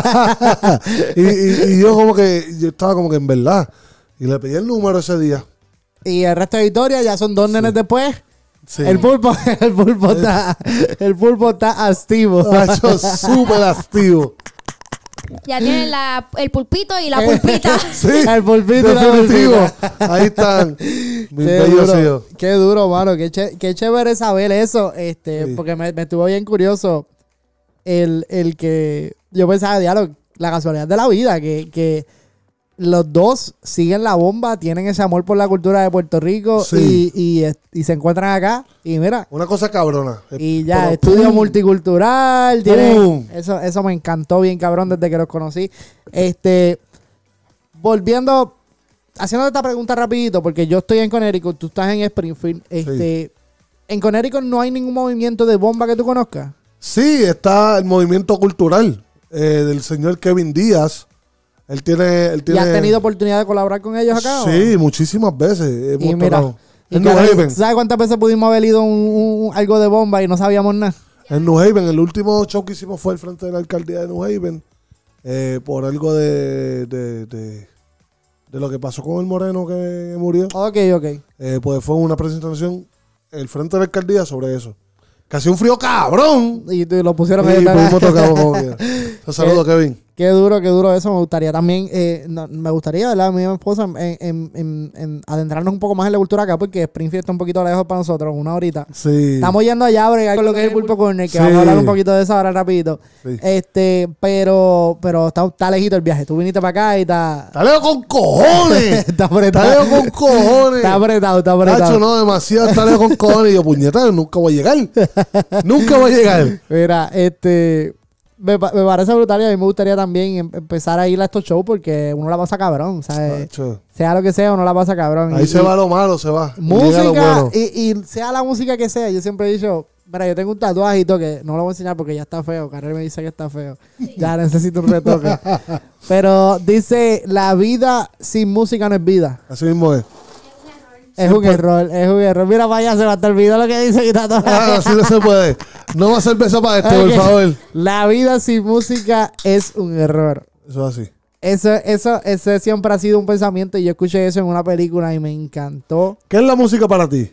Speaker 1: y, y- y yo como que, yo estaba como que en verdad. Y le pedí el número ese día.
Speaker 2: y el resto de historia ya son dos nenes después.
Speaker 1: Sí.
Speaker 2: El pulpo, el pulpo está, el pulpo está activo.
Speaker 1: Hacho, súper activo.
Speaker 3: Ya tienen la, el pulpito y la pulpita.
Speaker 1: Sí,
Speaker 2: El pulpito y la
Speaker 1: definitivo.
Speaker 2: pulpita.
Speaker 1: Ahí están mis
Speaker 2: Qué
Speaker 1: bellos
Speaker 2: duro,
Speaker 1: hijos.
Speaker 2: qué duro, mano. Qué, ché- qué chévere saber eso. Este,
Speaker 1: Sí.
Speaker 2: porque me, me estuvo bien curioso el, el que yo pensaba, diálogo, la casualidad de la vida, que, que los dos siguen la bomba, tienen ese amor por la cultura de Puerto Rico
Speaker 1: Sí.
Speaker 2: y, y, es- y se encuentran acá. Y mira,
Speaker 1: Una cosa cabrona.
Speaker 2: y ya,
Speaker 1: Pero,
Speaker 2: estudio
Speaker 1: ¡pum!
Speaker 2: multicultural. tienen-
Speaker 1: ¡Pum!
Speaker 2: eso, eso me encantó bien, cabrón, desde que los conocí. Este, volviendo, haciendo esta pregunta rapidito, porque yo estoy en Connecticut, tú estás en Springfield. Este, en Connecticut no hay ningún movimiento de bomba que tú conozcas.
Speaker 1: Sí, está el movimiento cultural eh, del señor Kevin Díaz. Él tiene... Él
Speaker 2: ¿Y
Speaker 1: tiene
Speaker 2: has tenido oportunidad de colaborar con ellos acá? o?
Speaker 1: Sí, muchísimas veces. Hemos
Speaker 2: Y mira,
Speaker 1: tocado.
Speaker 2: y
Speaker 1: En New
Speaker 2: que-
Speaker 1: Haven.
Speaker 2: ¿sabes cuántas veces pudimos haber ido un, un- un- algo de bomba y no sabíamos nada?
Speaker 1: En New Haven, el último show que hicimos fue al frente de la alcaldía de New Haven. eh, por algo de, de, de, de lo que pasó con el moreno que murió.
Speaker 2: Ok, ok.
Speaker 1: Eh, pues fue una presentación el frente de la alcaldía sobre eso. Que hacía un frío cabrón.
Speaker 2: Y, tú- lo pusieron
Speaker 1: Y
Speaker 2: ahí.
Speaker 1: pudimos tocar como quiera. Te saludo, Kevin.
Speaker 2: Qué duro, qué duro eso. Me gustaría también, eh, no, me gustaría, ¿verdad? A mi esposa, en, en- en- en adentrarnos un poco más en la cultura acá, porque Springfield está un poquito lejos para nosotros, una horita.
Speaker 1: Sí.
Speaker 2: Estamos yendo allá a bregar con lo que es el Pulpo Corner, que
Speaker 1: Sí.
Speaker 2: vamos a hablar un poquito de eso ahora rapidito.
Speaker 1: Sí.
Speaker 2: Este, pero, pero está, está lejito el viaje. Tú viniste para acá y está...
Speaker 1: ¡Está lejos con cojones!
Speaker 2: Está
Speaker 1: ¡Está
Speaker 2: apretado.
Speaker 1: lejos con cojones!
Speaker 2: Está apretado, está apretado.
Speaker 1: Nacho, no, demasiado, está lejos con cojones. Y yo, puñeta, nunca voy a llegar. Nunca voy a llegar.
Speaker 2: Mira, este... me, pa- me parece brutal y a mí me gustaría también em- empezar a ir a estos shows porque uno la pasa cabrón, ¿sabes?
Speaker 1: Macho.
Speaker 2: Sea lo que sea, uno la pasa cabrón.
Speaker 1: Ahí
Speaker 2: Y-
Speaker 1: se
Speaker 2: y
Speaker 1: va lo malo, se va. Y llega lo
Speaker 2: música,
Speaker 1: bueno.
Speaker 2: y, y sea la música que sea, yo siempre he dicho, mira, yo tengo un tatuajito que no lo voy a enseñar porque ya está feo. Karel me dice que está feo. Ya necesito un retoque. Pero dice, la vida sin música no es vida.
Speaker 1: Así mismo es.
Speaker 2: Es un error, es un error. Mira, vaya, se va a te olvidó lo que dice mi tatuaje.
Speaker 1: Ah, así no se puede. No va a ser beso para este,
Speaker 2: Ok.
Speaker 1: por favor.
Speaker 2: La vida sin música es un error.
Speaker 1: Eso es así.
Speaker 2: Eso, eso, ese siempre ha sido un pensamiento y yo escuché eso en una película y me encantó.
Speaker 1: ¿Qué es la música para ti?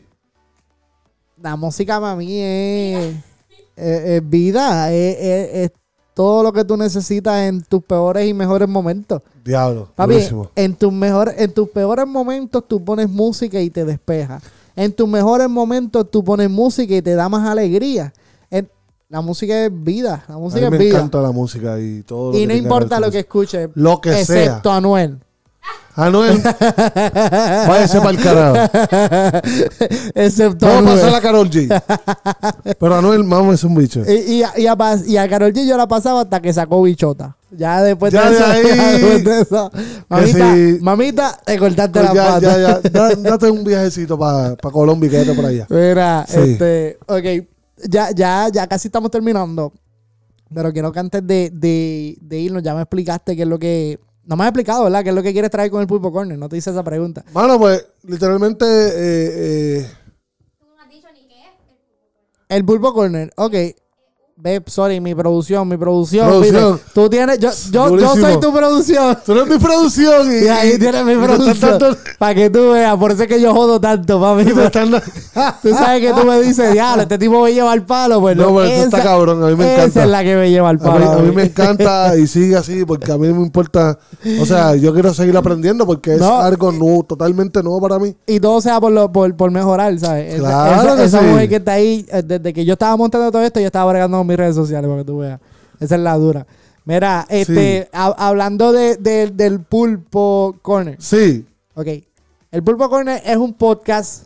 Speaker 2: La música para mí es, es, es vida, es, es- es todo lo que tú necesitas en tus peores y mejores momentos.
Speaker 1: Diablo.
Speaker 2: Papi,
Speaker 1: Durísimo.
Speaker 2: en tus, mejor, en tus peores momentos tú pones música y te despejas. En tus mejores momentos tú pones música y te da más alegría. En- la música es vida, la
Speaker 1: A
Speaker 2: música
Speaker 1: mí
Speaker 2: es
Speaker 1: me
Speaker 2: vida.
Speaker 1: encanta la música y todo lo
Speaker 2: Y
Speaker 1: que
Speaker 2: no
Speaker 1: tenga
Speaker 2: importa
Speaker 1: ver
Speaker 2: lo
Speaker 1: con
Speaker 2: que
Speaker 1: eso.
Speaker 2: escuches,
Speaker 1: Lo que sea.
Speaker 2: excepto Anuel.
Speaker 1: Anuel, váyase para el carajo.
Speaker 2: Excepto
Speaker 1: Vamos a
Speaker 2: Anuel.
Speaker 1: pasar a Karol G. Pero Anuel, vamos, es un bicho.
Speaker 2: Y, y, a- y, a, pas- y a Karol G yo la pasaba hasta que sacó bichota. Ya después
Speaker 1: Ya
Speaker 2: de,
Speaker 1: de
Speaker 2: eso,
Speaker 1: ahí,
Speaker 2: ya después de eso. Mamita,
Speaker 1: sí.
Speaker 2: mamita, te cortaste
Speaker 1: Pues
Speaker 2: la
Speaker 1: ya,
Speaker 2: pata.
Speaker 1: ya, ya. Da- Date un viajecito para Colombia y quédate por allá.
Speaker 2: Mira,
Speaker 1: Sí.
Speaker 2: este, ok, ya, ya, ya casi estamos terminando. Pero quiero que antes de, de, de irnos ya me explicaste qué es lo que... No me has explicado, ¿verdad? ¿Qué es lo que quieres traer con el Pulpo Corner? No te hice esa pregunta.
Speaker 1: Mano, pues, literalmente, eh, eh,
Speaker 3: Tú no has dicho ni qué es.
Speaker 2: El Pulpo Corner, ok. Ve, sorry, mi producción, mi producción.
Speaker 1: Producción.
Speaker 2: Viste, tú tienes... Yo, yo, yo
Speaker 1: Durísimo.
Speaker 2: soy tu producción.
Speaker 1: tú eres mi producción. Y,
Speaker 2: Y ahí tienes mi
Speaker 1: y me
Speaker 2: producción.
Speaker 1: están dando-
Speaker 2: Para que tú veas. Por eso es que yo jodo tanto, papi.
Speaker 1: me están dando-
Speaker 2: Tú sabes que tú me dices, diablo, este tipo me lleva al palo. Pues
Speaker 1: No,
Speaker 2: no,
Speaker 1: pero eso está cabrón, a mí me
Speaker 2: esa
Speaker 1: encanta.
Speaker 2: es la que me lleva al
Speaker 1: A mí,
Speaker 2: palo.
Speaker 1: a mí
Speaker 2: papi.
Speaker 1: me encanta y sigue así porque a mí no me importa. O sea, yo quiero seguir aprendiendo porque es
Speaker 2: No.
Speaker 1: algo nuevo, totalmente nuevo para mí.
Speaker 2: Y todo sea por, lo, por, por mejorar, ¿sabes? Esa-
Speaker 1: Claro
Speaker 2: esa
Speaker 1: que
Speaker 2: esa
Speaker 1: sí.
Speaker 2: mujer que está ahí, eh, desde que yo estaba montando todo esto, yo estaba bregando con mis redes sociales para que tú veas. Esa es la dura. Mira, este, ha- hablando de, de- del Pulpo Corner.
Speaker 1: Sí,
Speaker 2: Ok. El Pulpo Corner es un podcast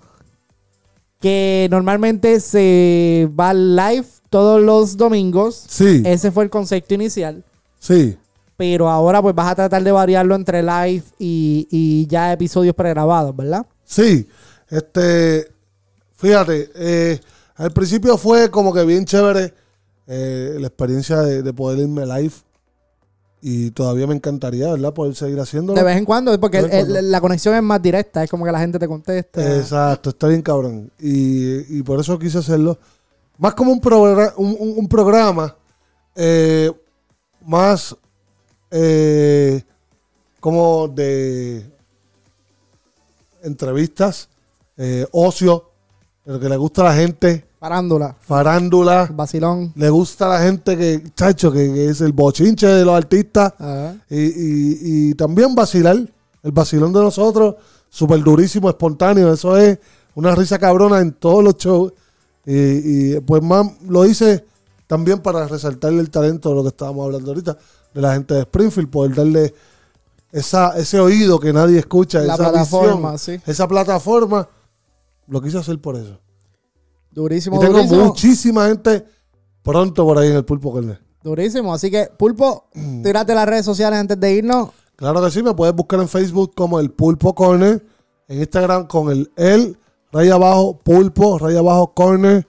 Speaker 2: que normalmente se va live todos los domingos.
Speaker 1: sí,
Speaker 2: Ese fue el concepto inicial.
Speaker 1: sí.
Speaker 2: Pero ahora pues vas a tratar de variarlo entre live y, y ya episodios pregrabados, ¿verdad?
Speaker 1: Sí, este, fíjate, eh, al principio fue como que bien chévere eh, la experiencia de, de poder irme live y todavía me encantaría, ¿verdad? Poder seguir haciéndolo.
Speaker 2: De vez en cuando, porque
Speaker 1: De vez en
Speaker 2: el-
Speaker 1: cuando.
Speaker 2: el- la conexión es más directa, es como que la gente te contesta.
Speaker 1: Exacto, está bien cabrón. Y, y por eso quise hacerlo. Más como un, progra- un, un- un programa, eh, más eh, como de entrevistas, eh, ocio, lo que le gusta a la gente,
Speaker 2: Parándula,
Speaker 1: farándula,
Speaker 2: vacilón.
Speaker 1: le gusta a la gente que, chacho, que, que es el bochinche de los artistas
Speaker 2: Ajá.
Speaker 1: y, y- y también vacilar, el vacilón de nosotros, súper durísimo, espontáneo, eso es una risa cabrona en todos los shows y, y, pues más lo hice también para resaltarle el talento de lo que estábamos hablando ahorita, de la gente de Springfield, poder darle esa, ese oído que nadie escucha,
Speaker 2: La
Speaker 1: esa
Speaker 2: plataforma,
Speaker 1: visión,
Speaker 2: sí.
Speaker 1: esa plataforma, lo quise hacer por eso.
Speaker 2: Durísimo,
Speaker 1: Y tengo
Speaker 2: durísimo.
Speaker 1: muchísima gente pronto por ahí en el Pulpo Corner.
Speaker 2: Durísimo. Así que, Pulpo, tírate las redes sociales antes de irnos.
Speaker 1: Claro que sí, me puedes buscar en Facebook como el Pulpo Corner, en Instagram con el el raya abajo Pulpo, raya abajo Corner,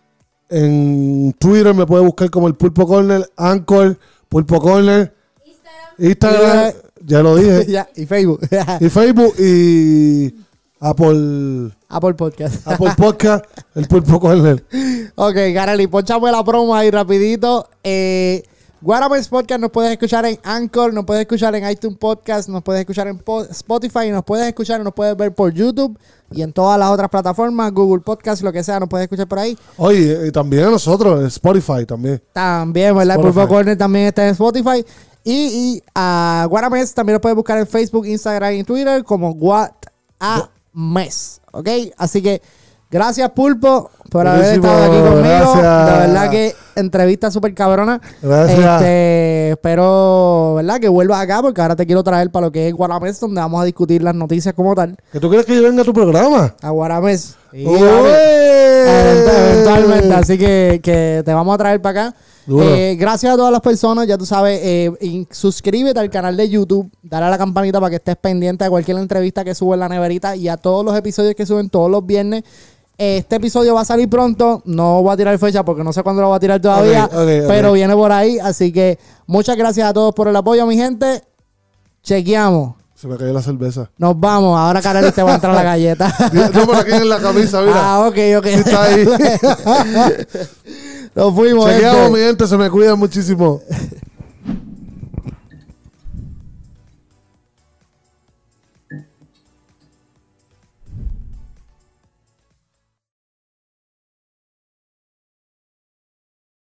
Speaker 1: en Twitter me puedes buscar como el Pulpo Corner, Anchor, Pulpo Corner, Instagram, ya lo dije,
Speaker 2: Ya, y Facebook.
Speaker 1: y Facebook y Apple,
Speaker 2: Apple Podcast.
Speaker 1: Apple Podcast, el Pulpo Corner.
Speaker 2: Ok, Garely, ponchame la promo ahí rapidito. Eh, Guarames Podcast nos puedes escuchar en Anchor, nos puedes escuchar en iTunes Podcast, nos puedes escuchar en po- Spotify, nos puedes escuchar, nos puedes ver por YouTube y en todas las otras plataformas, Google Podcast, lo que sea, nos puedes escuchar por ahí.
Speaker 1: Oye, y también a nosotros, en Spotify también.
Speaker 2: También, ¿verdad? El
Speaker 1: Spotify.
Speaker 2: Pulpo Corner también está en Spotify. Y, y a Guarames también lo puedes buscar en Facebook, Instagram y Twitter como Guatames. ¿Ok? Así que gracias, Pulpo. por haber
Speaker 1: Buenísimo,
Speaker 2: estado aquí conmigo.
Speaker 1: gracias.
Speaker 2: De verdad que entrevista súper cabrona.
Speaker 1: Gracias.
Speaker 2: Este, espero, ¿verdad? Que vuelvas acá porque ahora te quiero traer para lo que es Guaramés, donde vamos a discutir las noticias como tal.
Speaker 1: ¿Que tú quieres que yo venga a tu programa?
Speaker 2: A Guaramés. Sí,
Speaker 1: ¡Uy!
Speaker 2: vale. Eventualmente, así que, que te vamos a traer para acá. Eh, gracias a todas las personas, ya tú sabes, eh, y suscríbete al canal de YouTube, dale a la campanita para que estés pendiente de cualquier entrevista que sube en La Neverita y a todos los episodios que suben todos los viernes. Este episodio va a salir pronto, no voy a tirar fecha porque no sé cuándo lo voy a tirar todavía,
Speaker 1: Okay, okay, okay.
Speaker 2: pero viene por ahí, así que muchas gracias a todos por el apoyo, mi gente. Chequeamos.
Speaker 1: Se me cayó la cerveza.
Speaker 2: Nos vamos. Ahora Kareli te va a entrar la galleta.
Speaker 1: No, por aquí en la camisa, mira.
Speaker 2: Ah, ok, ok.
Speaker 1: Sí, está ahí.
Speaker 2: Nos fuimos.
Speaker 1: Chequeamos,
Speaker 2: gente.
Speaker 1: mi gente. Se me cuida muchísimo.